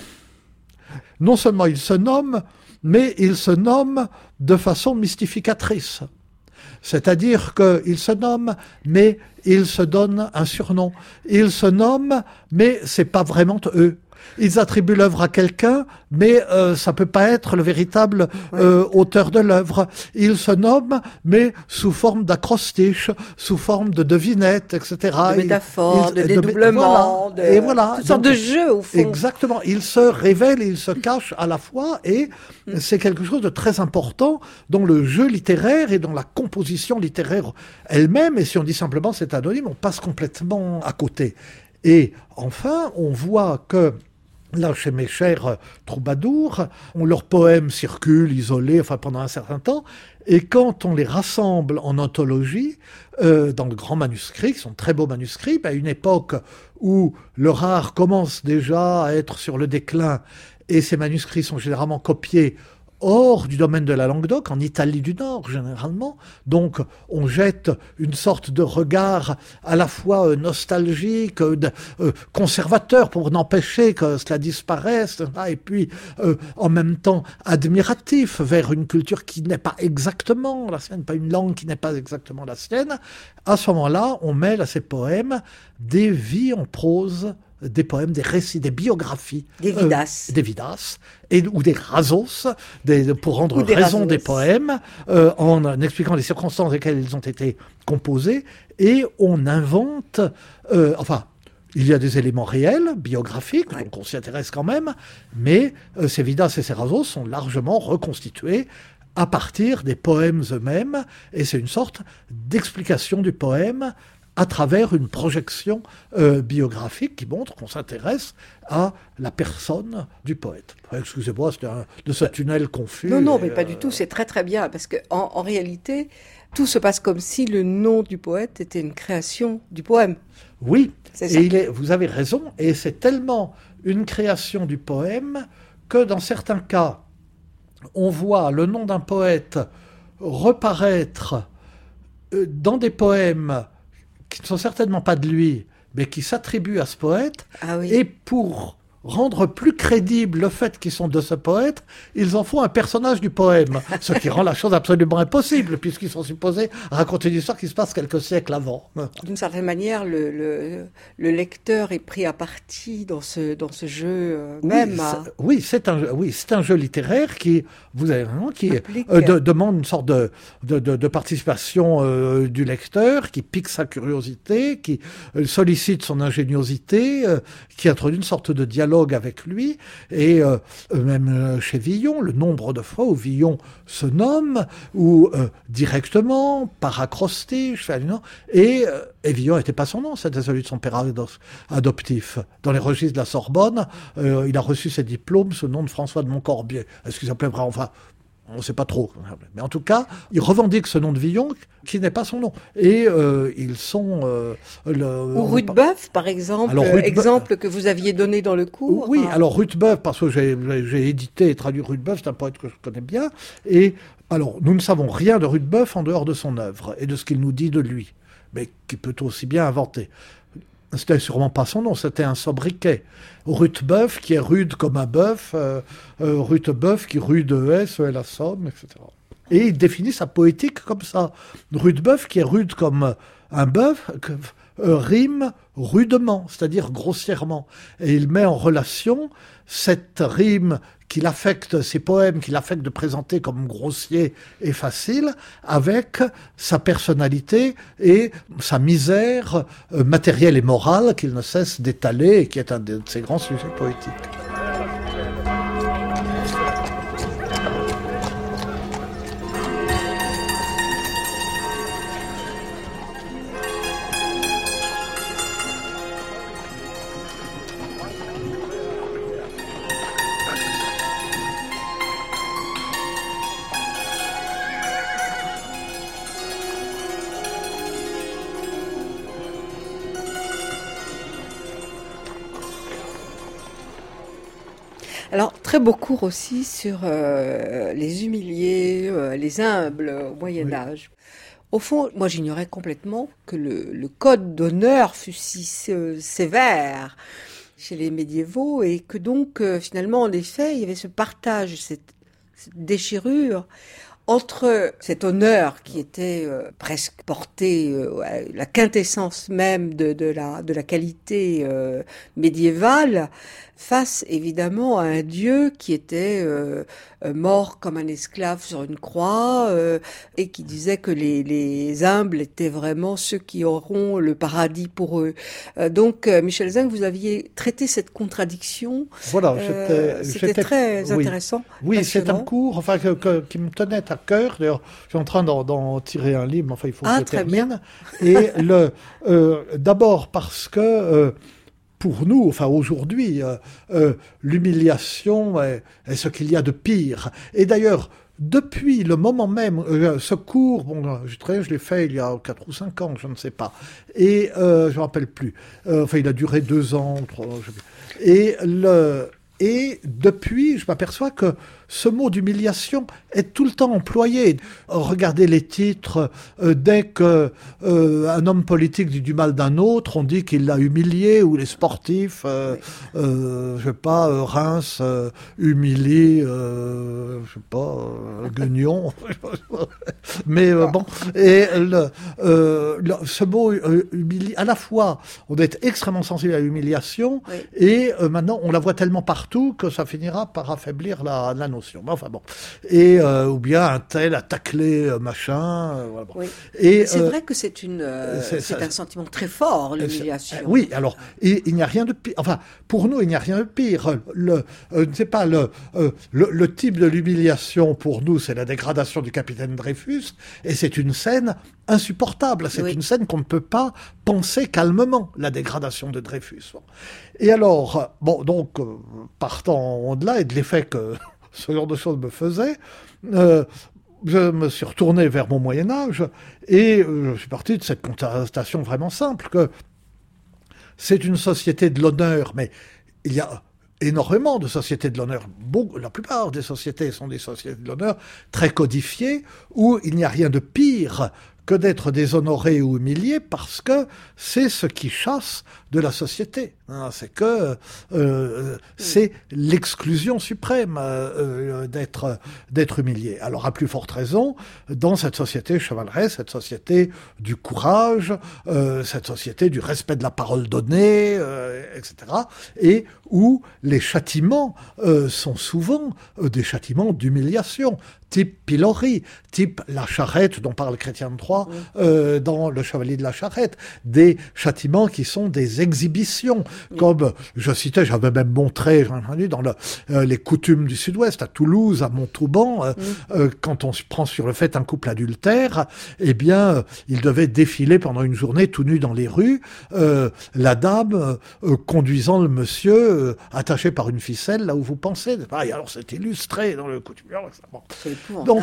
non seulement ils se nomment, mais ils se nomment de façon mystificatrice. C'est-à-dire qu'ils se nomment, mais ils se donnent un surnom. Ils se nomment, mais c'est pas vraiment eux. Ils attribuent l'œuvre à quelqu'un, mais ça peut pas être le véritable auteur de l'œuvre. Ils se nomment, mais sous forme d'acrostiches, sous forme de devinettes, etc. De métaphores, de dédoublements, toutes sortes de jeux, au fond. Exactement. Ils se révèlent et ils se cachent à la fois, et c'est quelque chose de très important dans le jeu littéraire et dans la composition littéraire elle-même. Et si on dit simplement c'est anonyme, on passe complètement à côté. Et enfin, on voit que là, chez mes chers troubadours, leurs poèmes circulent isolés, enfin pendant un certain temps, et quand on les rassemble en anthologie, dans de grands manuscrits, qui sont très beaux manuscrits, à une époque où leur art commence déjà à être sur le déclin, et ces manuscrits sont généralement copiés hors du domaine de la Languedoc, en Italie du Nord généralement. Donc on jette une sorte de regard à la fois nostalgique, conservateur pour n'empêcher que cela disparaisse, et puis en même temps admiratif vers une culture qui n'est pas exactement la sienne, pas une langue qui n'est pas exactement la sienne. À ce moment-là, on mêle à ces poèmes des vies en prose, des poèmes, des récits, des biographies. Des vidas. Des vidas, ou des rasos, pour rendre raison des poèmes, en expliquant les circonstances dans lesquelles ils ont été composés, et on invente, il y a des éléments réels, biographiques, donc on s'y intéresse quand même, mais ces vidas et ces rasos sont largement reconstitués à partir des poèmes eux-mêmes, et c'est une sorte d'explication du poème à travers une projection biographique qui montre qu'on s'intéresse à la personne du poète. Excusez-moi, c'était de ce tunnel confus. Non, mais pas du tout, c'est très très bien, parce qu'en réalité, tout se passe comme si le nom du poète était une création du poème. Oui, et vous avez raison, et c'est tellement une création du poème que dans certains cas, on voit le nom d'un poète reparaître dans des poèmes qui ne sont certainement pas de lui, mais qui s'attribuent à ce poète, et pour rendre plus crédible le fait qu'ils sont de ce poète, ils en font un personnage du poème, ce qui rend la chose absolument impossible, puisqu'ils sont supposés raconter une histoire qui se passe quelques siècles avant. D'une certaine manière, le lecteur est pris à partie dans ce jeu même. C'est un jeu littéraire qui demande une sorte de participation du lecteur, qui pique sa curiosité, qui sollicite son ingéniosité, qui introduit une sorte de dialogue avec lui, et même chez Villon, le nombre de fois où Villon se nomme, ou directement, par acrostiche, et Villon n'était pas son nom, c'était celui de son père adoptif. Dans les registres de la Sorbonne, il a reçu ses diplômes sous le nom de François de Montcorbier. Est-ce qu'il s'appelait vraiment, on ne sait pas trop. Mais en tout cas, il revendique ce nom de Villon qui n'est pas son nom. Et ils sont... Ou Rudebeuf, par exemple, exemple que vous aviez donné dans le cours. Oui, alors Rudebeuf, parce que j'ai édité et traduit Rudebeuf, c'est un poète que je connais bien. Et alors, nous ne savons rien de Rudebeuf en dehors de son œuvre et de ce qu'il nous dit de lui, mais qui peut aussi bien inventer. C'était sûrement pas son nom, c'était un sobriquet. Rudebeuf, qui est rude comme un bœuf, Rudebeuf, qui rude la somme, etc. Et il définit sa poétique comme ça. Rudebeuf, qui est rude comme un bœuf, rime rudement, c'est-à-dire grossièrement. Et il met en relation cette rime qu'il affecte, ces poèmes qu'il affecte de présenter comme grossiers et faciles, avec sa personnalité et sa misère matérielle et morale qu'il ne cesse d'étaler et qui est un de ses grands sujets poétiques. Alors, très beau cours aussi sur les humiliés, les humbles au Moyen-Âge. Au fond, moi j'ignorais complètement que le code d'honneur fut si sévère chez les médiévaux et que donc finalement en effet il y avait ce partage, cette déchirure entre cet honneur qui était presque porté à la quintessence même de la qualité médiévale, face évidemment à un dieu qui était mort comme un esclave sur une croix et qui disait que les humbles étaient vraiment ceux qui auront le paradis pour eux. Donc Michel Zinc, vous aviez traité cette contradiction. Voilà, c'était très intéressant. Oui, c'est un cours qui me tenait à cœur. D'ailleurs, je suis en train d'en tirer un livre, enfin il faut que je termine. Et d'abord parce que pour nous, enfin aujourd'hui, l'humiliation est ce qu'il y a de pire. Et d'ailleurs, depuis le moment même, ce cours, je l'ai fait il y a 4 ou 5 ans, je ne sais pas, et je ne me rappelle plus. Enfin, il a duré 2 ans, 3 ans. Et depuis, je m'aperçois que ce mot d'humiliation est tout le temps employé. Regardez les titres, dès que un homme politique dit du mal d'un autre, on dit qu'il l'a humilié, ou les sportifs, je sais pas, Reims humilie, je sais pas, Guignon. Mais bon, et ce mot humilie, à la fois, on est extrêmement sensible à l'humiliation, et maintenant on la voit tellement partout que ça finira par affaiblir la notion. Enfin bon, et ou bien un tel a taclé machin. Voilà, bon. Oui. Et c'est vrai que c'est un sentiment très fort, l'humiliation. Oui, alors il n'y a rien de pire. Enfin, pour nous, il n'y a rien de pire. C'est pas le type de l'humiliation pour nous, c'est la dégradation du capitaine Dreyfus, et c'est une scène insupportable. C'est une scène qu'on ne peut pas penser calmement, la dégradation de Dreyfus. Et alors, donc partant de là et de l'effet que ce genre de choses me faisait, je me suis retourné vers mon Moyen-Âge et je suis parti de cette constatation vraiment simple que c'est une société de l'honneur, mais il y a énormément de sociétés de l'honneur. La plupart des sociétés sont des sociétés de l'honneur très codifiées où il n'y a rien de pire que d'être déshonoré ou humilié parce que c'est ce qui chasse de la société. C'est que c'est l'exclusion suprême d'être humilié. Alors à plus forte raison, dans cette société chevaleresque, cette société du courage, cette société du respect de la parole donnée, etc. Et où les châtiments sont souvent des châtiments d'humiliation, type pilori, type la charrette dont parle Chrétien de Troyes dans Le Chevalier de la Charrette, des châtiments qui sont des exhibitions, comme je citais, j'avais même montré dans les coutumes du Sud-Ouest, à Toulouse, à Montauban, quand on se prend sur le fait un couple adultère, eh bien, il devait défiler pendant une journée tout nu dans les rues, la dame conduisant le monsieur attaché par une ficelle là où vous pensez. Et alors c'est illustré dans le coutume. Bon. Donc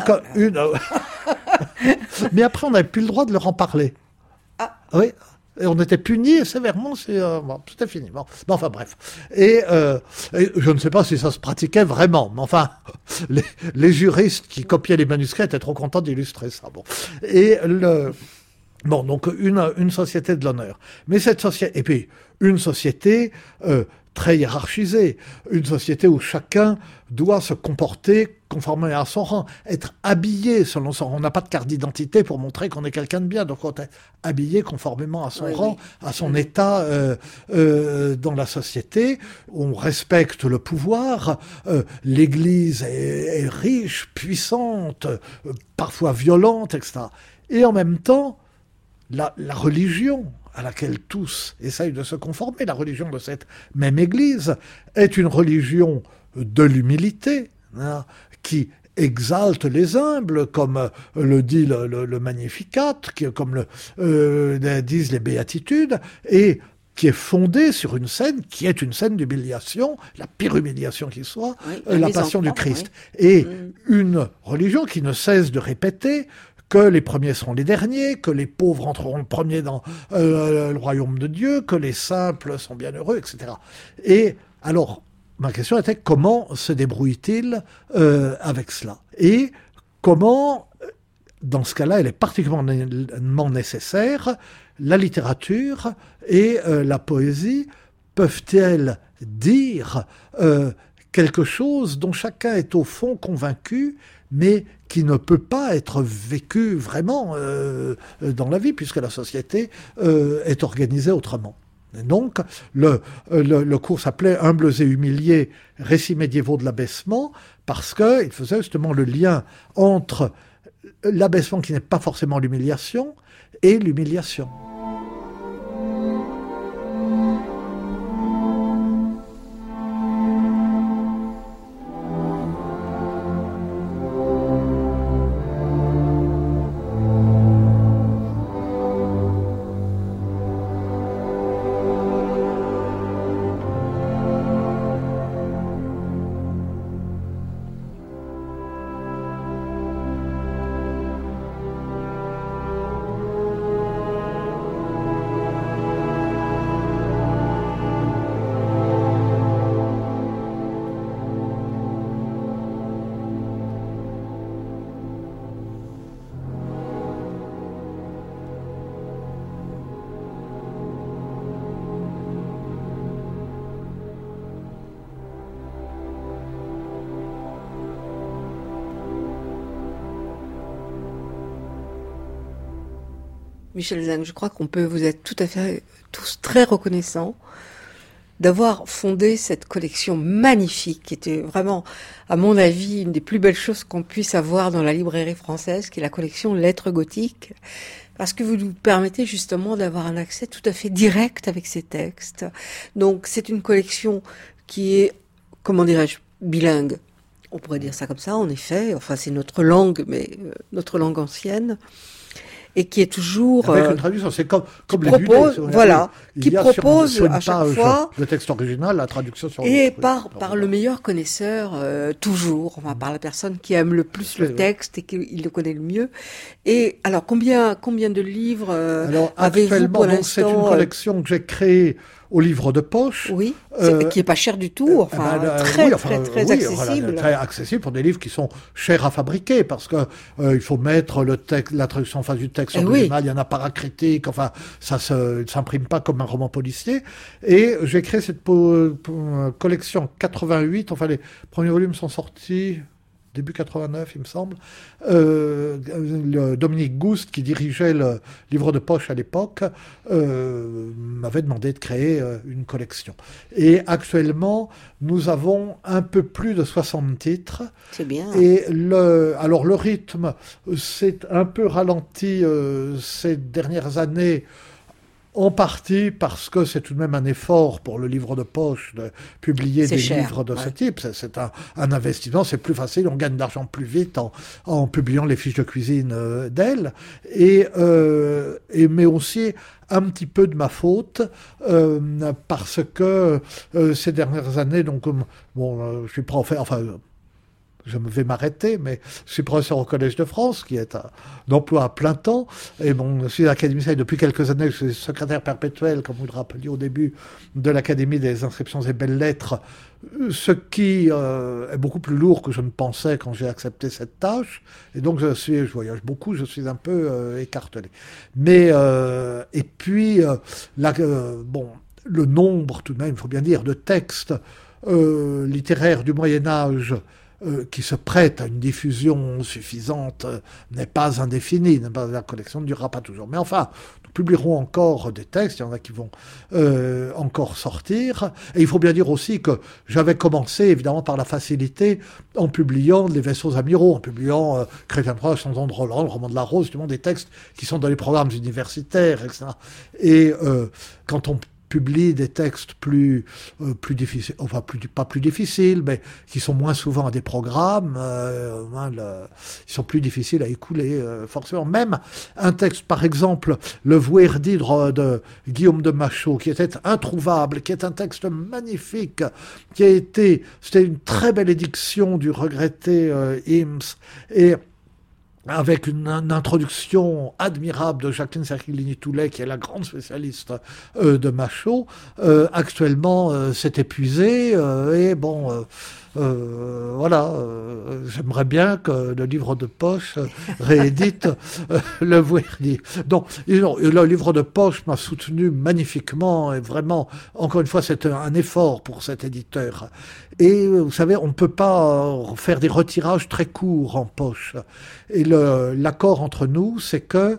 mais après on n'avait plus le droit de leur en parler. Ah. Oui. Et on était punis sévèrement, c'était fini. Bon, enfin bref. Et je ne sais pas si ça se pratiquait vraiment, mais enfin, les juristes qui copiaient les manuscrits étaient trop contents d'illustrer ça. Bon. Et donc une société de l'honneur. Mais cette société, et puis une société très hiérarchisée, une société où chacun doit se comporter conformément à son rang, être habillé selon son rang. On n'a pas de carte d'identité pour montrer qu'on est quelqu'un de bien, donc on est habillé conformément à son rang, à son état dans la société. On respecte le pouvoir, l'Église est riche, puissante, parfois violente, etc. Et en même temps, la religion à laquelle tous essayent de se conformer, la religion de cette même Église, est une religion de l'humilité, qui exalte les humbles, comme le dit le Magnificat, comme disent les Béatitudes, et qui est fondée sur une scène qui est une scène d'humiliation, la pire humiliation qui soit, la passion du Christ. Oui. Et une religion qui ne cesse de répéter que les premiers seront les derniers, que les pauvres entreront le premier dans le royaume de Dieu, que les simples sont bienheureux, etc. Et alors, ma question était comment se débrouille-t-il avec cela? Et comment, dans ce cas-là, elle est particulièrement nécessaire, la littérature et la poésie peuvent-elles dire quelque chose dont chacun est au fond convaincu, mais qui ne peut pas être vécu vraiment dans la vie, puisque la société est organisée autrement. Et donc, le cours s'appelait « Humbles et humiliés, récits médiévaux de l'abaissement », parce qu'il faisait justement le lien entre l'abaissement qui n'est pas forcément l'humiliation et l'humiliation. Michel Zinc, je crois qu'on peut vous être tout à fait tous très reconnaissants d'avoir fondé cette collection magnifique qui était vraiment, à mon avis, une des plus belles choses qu'on puisse avoir dans la librairie française, qui est la collection Lettres gothiques, parce que vous nous permettez justement d'avoir un accès tout à fait direct avec ces textes. Donc c'est une collection qui est, comment dirais-je, bilingue. On pourrait dire ça comme ça, en effet. Enfin, c'est notre langue, mais notre langue ancienne. Et qui est toujours avec une traduction, c'est comme les propose, BD, voilà, qui propose sur à chaque fois le texte original, la traduction sur et par le meilleur connaisseur toujours, enfin par la personne qui aime le plus le texte et qui le connaît le mieux. Et alors combien de livres avez-vous pour l'instant? C'est une collection que j'ai créée au livre de poche. Oui, qui est pas cher du tout, très accessible. Très accessible pour des livres qui sont chers à fabriquer, parce que il faut mettre la traduction en face du texte original, il y en a paracritique, enfin, ça ne s'imprime pas comme un roman policier. Et j'ai créé cette collection en 88, enfin les premiers volumes sont sortis début 89, il me semble. Dominique Gouste, qui dirigeait le livre de poche à l'époque, m'avait demandé de créer une collection. Et actuellement, nous avons un peu plus de 60 titres. C'est bien. Et alors le rythme s'est un peu ralenti ces dernières années, en partie parce que c'est tout de même un effort pour le livre de poche de publier des livres de ce type. C'est un investissement, c'est plus facile, on gagne de l'argent plus vite en publiant les fiches de cuisine d'elle. Mais aussi un petit peu de ma faute, parce que ces dernières années, donc je suis je vais m'arrêter, mais je suis professeur au Collège de France, qui est un emploi à plein temps. Et je suis académicien et depuis quelques années, je suis secrétaire perpétuel, comme vous le rappeliez au début, de l'Académie des inscriptions et belles-lettres, ce qui est beaucoup plus lourd que je ne pensais quand j'ai accepté cette tâche. Et donc, je voyage beaucoup, je suis un peu écartelé. Mais, et puis, le nombre, tout de même, il faut bien dire, de textes littéraires du Moyen-Âge qui se prête à une diffusion suffisante n'est pas indéfinie. La collection ne durera pas toujours. Mais enfin, nous publierons encore des textes, il y en a qui vont encore sortir. Et il faut bien dire aussi que j'avais commencé, évidemment, par la facilité, en publiant Les Vaisseaux amiraux, en publiant Chrétien III, Chanson de Roland, le roman de la Rose, justement des textes qui sont dans les programmes universitaires, etc. Et quand on publie des textes plus difficiles, enfin pas plus difficiles, mais qui sont moins souvent à des programmes, ils sont plus difficiles à écouler, forcément. Même un texte, par exemple, Le Vouerdi de Guillaume de Machaut, qui était introuvable, qui est un texte magnifique, c'était une très belle édition du regretté Ims, et avec une introduction admirable de Jacqueline Cerchilini-Toulet, qui est la grande spécialiste de Machaut. Actuellement, c'est épuisé, et bon... voilà, j'aimerais bien que le livre de poche réédite le Bouherdi. Donc, le livre de poche m'a soutenu magnifiquement, et vraiment, encore une fois, c'est un effort pour cet éditeur. Et vous savez, on ne peut pas faire des retirages très courts en poche. Et l'accord entre nous, c'est que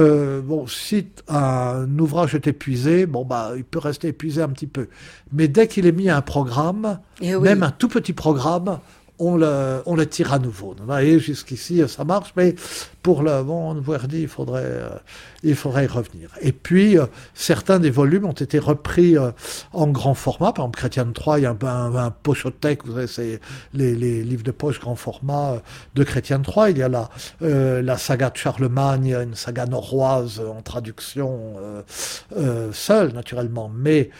si un ouvrage est épuisé, il peut rester épuisé un petit peu. Mais dès qu'il est mis à un programme, même un tout petit programme, on le tire à nouveau. Vous voyez, jusqu'ici, ça marche, mais pour le Bouherdi, il faudrait y revenir. Et puis, certains des volumes ont été repris en grand format. Par exemple, Chrétienne 3, il y a un pochothèque, vous savez, c'est les livres de poche grand format de Chrétienne 3. Il y a la saga de Charlemagne, une saga norroise en traduction seule, naturellement, mais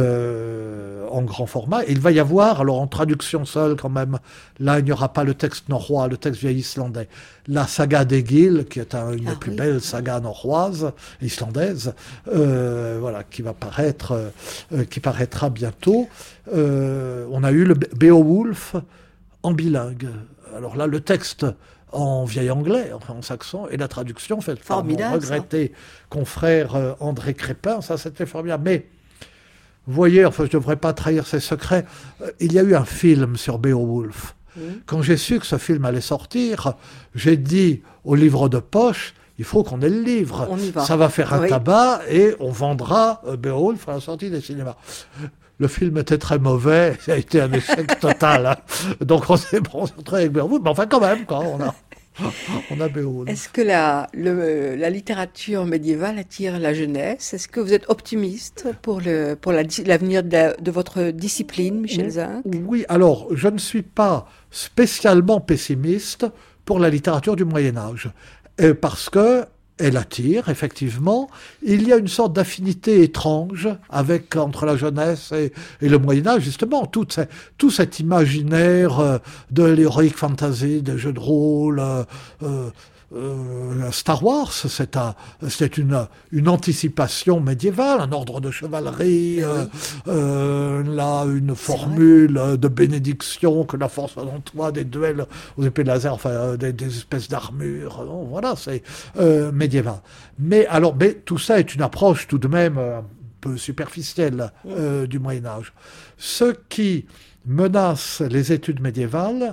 en grand format. Et il va y avoir, alors en traduction seule quand même, là, il n'y aura pas le texte norrois, le texte vieil islandais. La saga d'Egil, qui est une des plus belles sagas norroises, islandaises, qui va paraître, qui paraîtra bientôt. On a eu le Beowulf en bilingue. Alors là, le texte en vieil anglais, enfin en saxon, et la traduction faite par mon regretté confrère André Crépin, ça c'était formidable. Mais vous voyez, enfin je ne devrais pas trahir ses secrets, il y a eu un film sur Beowulf. Quand j'ai su que ce film allait sortir, j'ai dit au livre de poche, il faut qu'on ait le livre. Ça va faire un tabac et on vendra Beowulf à la sortie des cinémas. Le film était très mauvais, ça a été un échec total. Hein. Donc on s'est retrouvé avec Beowulf, mais enfin quand même, on a Beowulf. Est-ce que la littérature médiévale attire la jeunesse ? Est-ce que vous êtes optimiste pour l'avenir de votre discipline, Michel Zinc ? Oui, alors je ne suis pas spécialement pessimiste pour la littérature du Moyen-Âge, parce que elle attire, effectivement. Il y a une sorte d'affinité étrange entre la jeunesse et le Moyen-Âge, justement. Tout cet imaginaire de l'heroic fantasy, des jeux de rôle, Star Wars, c'est une anticipation médiévale, un ordre de chevalerie, une formule de bénédiction que la force en toi, des duels aux épées de laser, enfin des espèces d'armures, voilà, c'est médiéval. Mais tout ça est une approche tout de même un peu superficielle du Moyen-Âge. Ce qui menace les études médiévales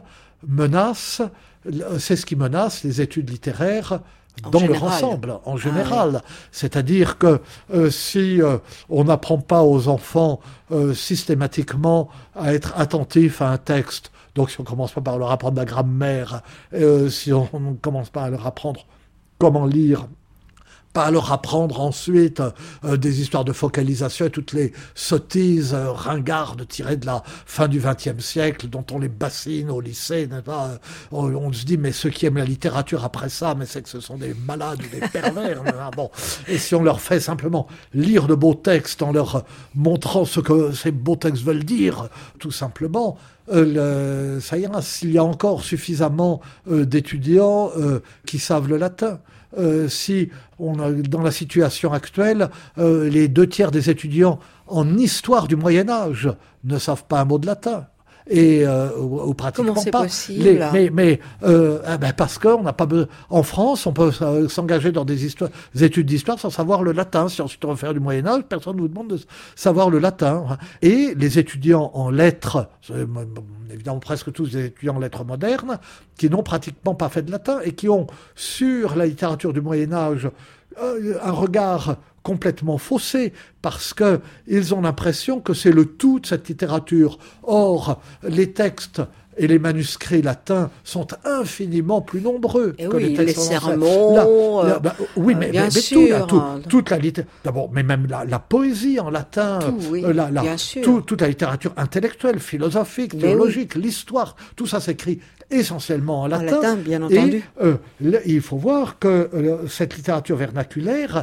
c'est ce qui menace les études littéraires dans leur ensemble, en général. C'est-à-dire que si on n'apprend pas aux enfants systématiquement à être attentifs à un texte, donc si on ne commence pas par leur apprendre la grammaire, si on ne commence pas à leur apprendre comment lire, pas à leur apprendre ensuite des histoires de focalisation et toutes les sottises ringardes tirées de la fin du XXe siècle dont on les bassine au lycée, n'est-ce pas ? On se dit mais ceux qui aiment la littérature après ça, mais c'est que ce sont des malades ou des pervers. Bon. Et si on leur fait simplement lire de beaux textes en leur montrant ce que ces beaux textes veulent dire, tout simplement, ça ira. S'il y a encore suffisamment d'étudiants qui savent le latin. Si dans la situation actuelle, les 2/3 des étudiants en histoire du Moyen-Âge ne savent pas un mot de latin. Ou pratiquement pas. Comment c'est possible parce qu'on n'a pas besoin. En France, on peut s'engager dans des études d'histoire sans savoir le latin. Si ensuite on veut faire du Moyen-Âge, personne ne vous demande de savoir le latin. Et les étudiants en lettres, évidemment presque tous des étudiants en lettres modernes, qui n'ont pratiquement pas fait de latin et qui ont sur la littérature du Moyen-Âge un regard complètement faussé, parce qu'ils ont l'impression que c'est le tout de cette littérature. Or, les textes et les manuscrits latins sont infiniment plus nombreux que les textes les sermons, bien sûr. Toute la littérature, d'abord, mais même la poésie en latin, toute la littérature intellectuelle, philosophique, théologique, l'histoire, tout ça s'écrit essentiellement en latin. Bien entendu. Et il faut voir que cette littérature vernaculaire,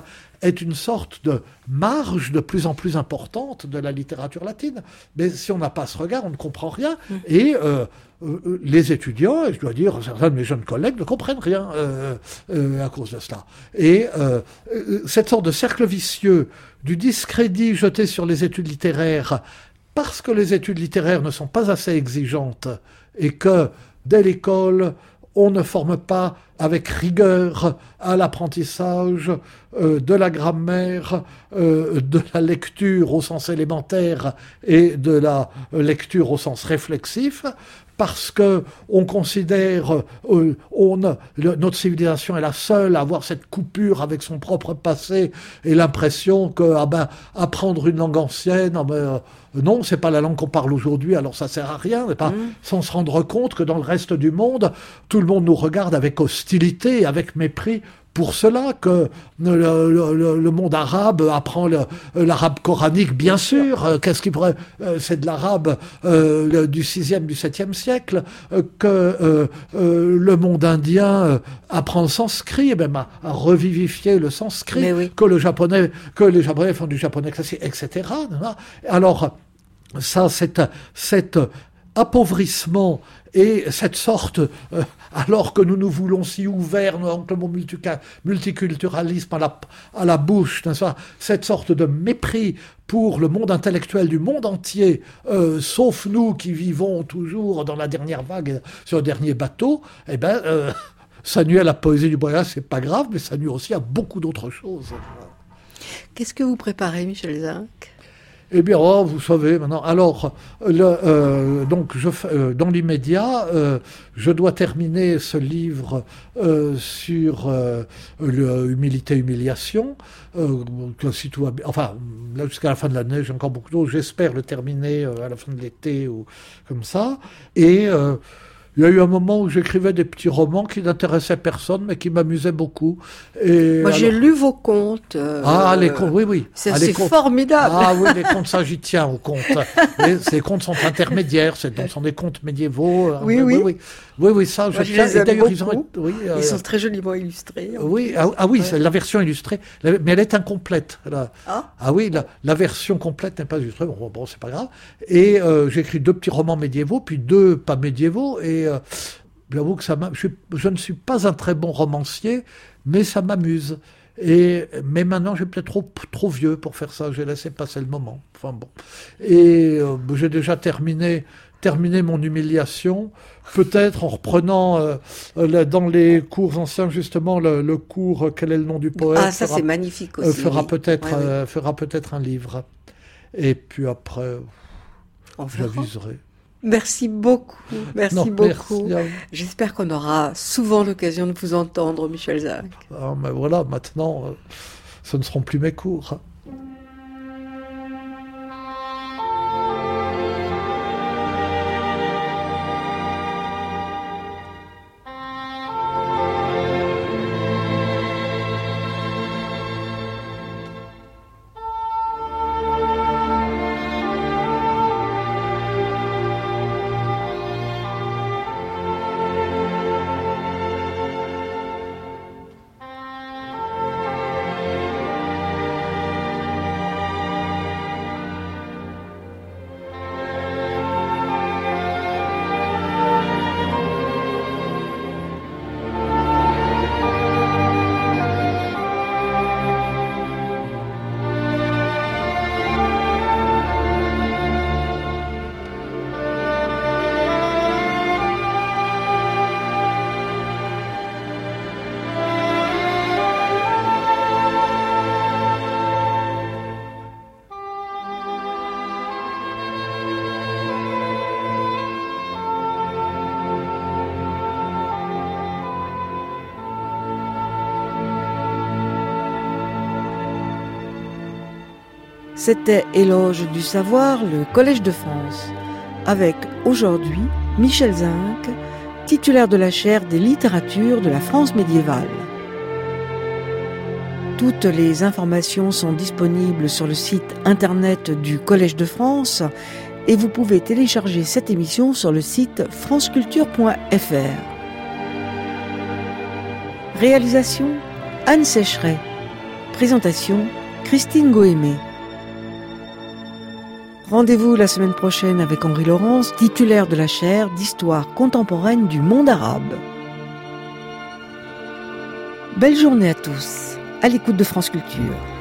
est une sorte de marge de plus en plus importante de la littérature latine. Mais si on n'a pas ce regard, on ne comprend rien. Et les étudiants, et je dois dire, certains de mes jeunes collègues ne comprennent rien à cause de cela. Et cette sorte de cercle vicieux du discrédit jeté sur les études littéraires parce que les études littéraires ne sont pas assez exigeantes et que, dès l'école, on ne forme pas avec rigueur à l'apprentissage de la grammaire, de la lecture au sens élémentaire et de la lecture au sens réflexif, parce que on considère notre civilisation est la seule à avoir cette coupure avec son propre passé et l'impression que apprendre une langue ancienne, non, c'est pas la langue qu'on parle aujourd'hui, alors ça sert à rien, mais pas sans se rendre compte que dans le reste du monde, tout le monde nous regarde avec hostilité, avec mépris. Pour cela que le monde arabe apprend l'arabe coranique, bien sûr. Qu'est-ce qui pourrait... c'est de l'arabe du 6e, du 7e siècle. Que le monde indien apprend le sanskrit, et même à revivifier le sanskrit. Oui. Que les Japonais font du japonais classique, etc. Alors, ça, cet appauvrissement et cette sorte, alors que nous nous voulons si ouverts, donc le mot multiculturalisme à la bouche, cette sorte de mépris pour le monde intellectuel du monde entier, sauf nous qui vivons toujours dans la dernière vague, sur le dernier bateau, ça nuit à la poésie du voyage, c'est pas grave, mais ça nuit aussi à beaucoup d'autres choses. Qu'est-ce que vous préparez, Michel Zinc ? Eh bien, vous savez maintenant. Alors, donc, dans l'immédiat, je dois terminer ce livre sur humilité-humiliation. Si tout va bien, enfin, là, jusqu'à la fin de l'année, j'ai encore beaucoup d'autres. J'espère le terminer à la fin de l'été ou comme ça. Et il y a eu un moment où j'écrivais des petits romans qui n'intéressaient personne, mais qui m'amusaient beaucoup. Et moi, j'ai lu vos contes. Les contes, oui. C'est formidable. Ah oui, les contes, ça, j'y tiens aux contes. Ces contes sont intermédiaires, ce sont des contes médiévaux. Oui, ça, moi, je tiens. Et d'ailleurs, ils sont très joliment illustrés. Oui, c'est la version illustrée, mais elle est incomplète. Oui, la version complète n'est pas illustrée. Bon, c'est pas grave. Et j'ai écrit 2 petits romans médiévaux, puis 2 pas médiévaux, et j'avoue que je ne suis pas un très bon romancier, mais ça m'amuse. Mais maintenant, j'ai peut-être trop vieux pour faire ça. J'ai laissé passer le moment. Enfin bon. Et j'ai déjà terminé mon humiliation, peut-être en reprenant dans les cours anciens justement le cours Quel est le nom du poète. Ah, ça c'est magnifique aussi. Fera peut-être un livre. Et puis après, j'aviserai. Merci beaucoup. Merci beaucoup. J'espère qu'on aura souvent l'occasion de vous entendre, Michel Zinc. Mais voilà, maintenant, ce ne seront plus mes cours. C'était Éloge du savoir, le Collège de France, avec aujourd'hui Michel Zinc, titulaire de la chaire des littératures de la France médiévale. Toutes les informations sont disponibles sur le site internet du Collège de France et vous pouvez télécharger cette émission sur le site franceculture.fr. Réalisation Anne Sécheret. Présentation, Christine Goémé. Rendez-vous la semaine prochaine avec Henri Laurence, titulaire de la chaire d'histoire contemporaine du monde arabe. Belle journée à tous, à l'écoute de France Culture.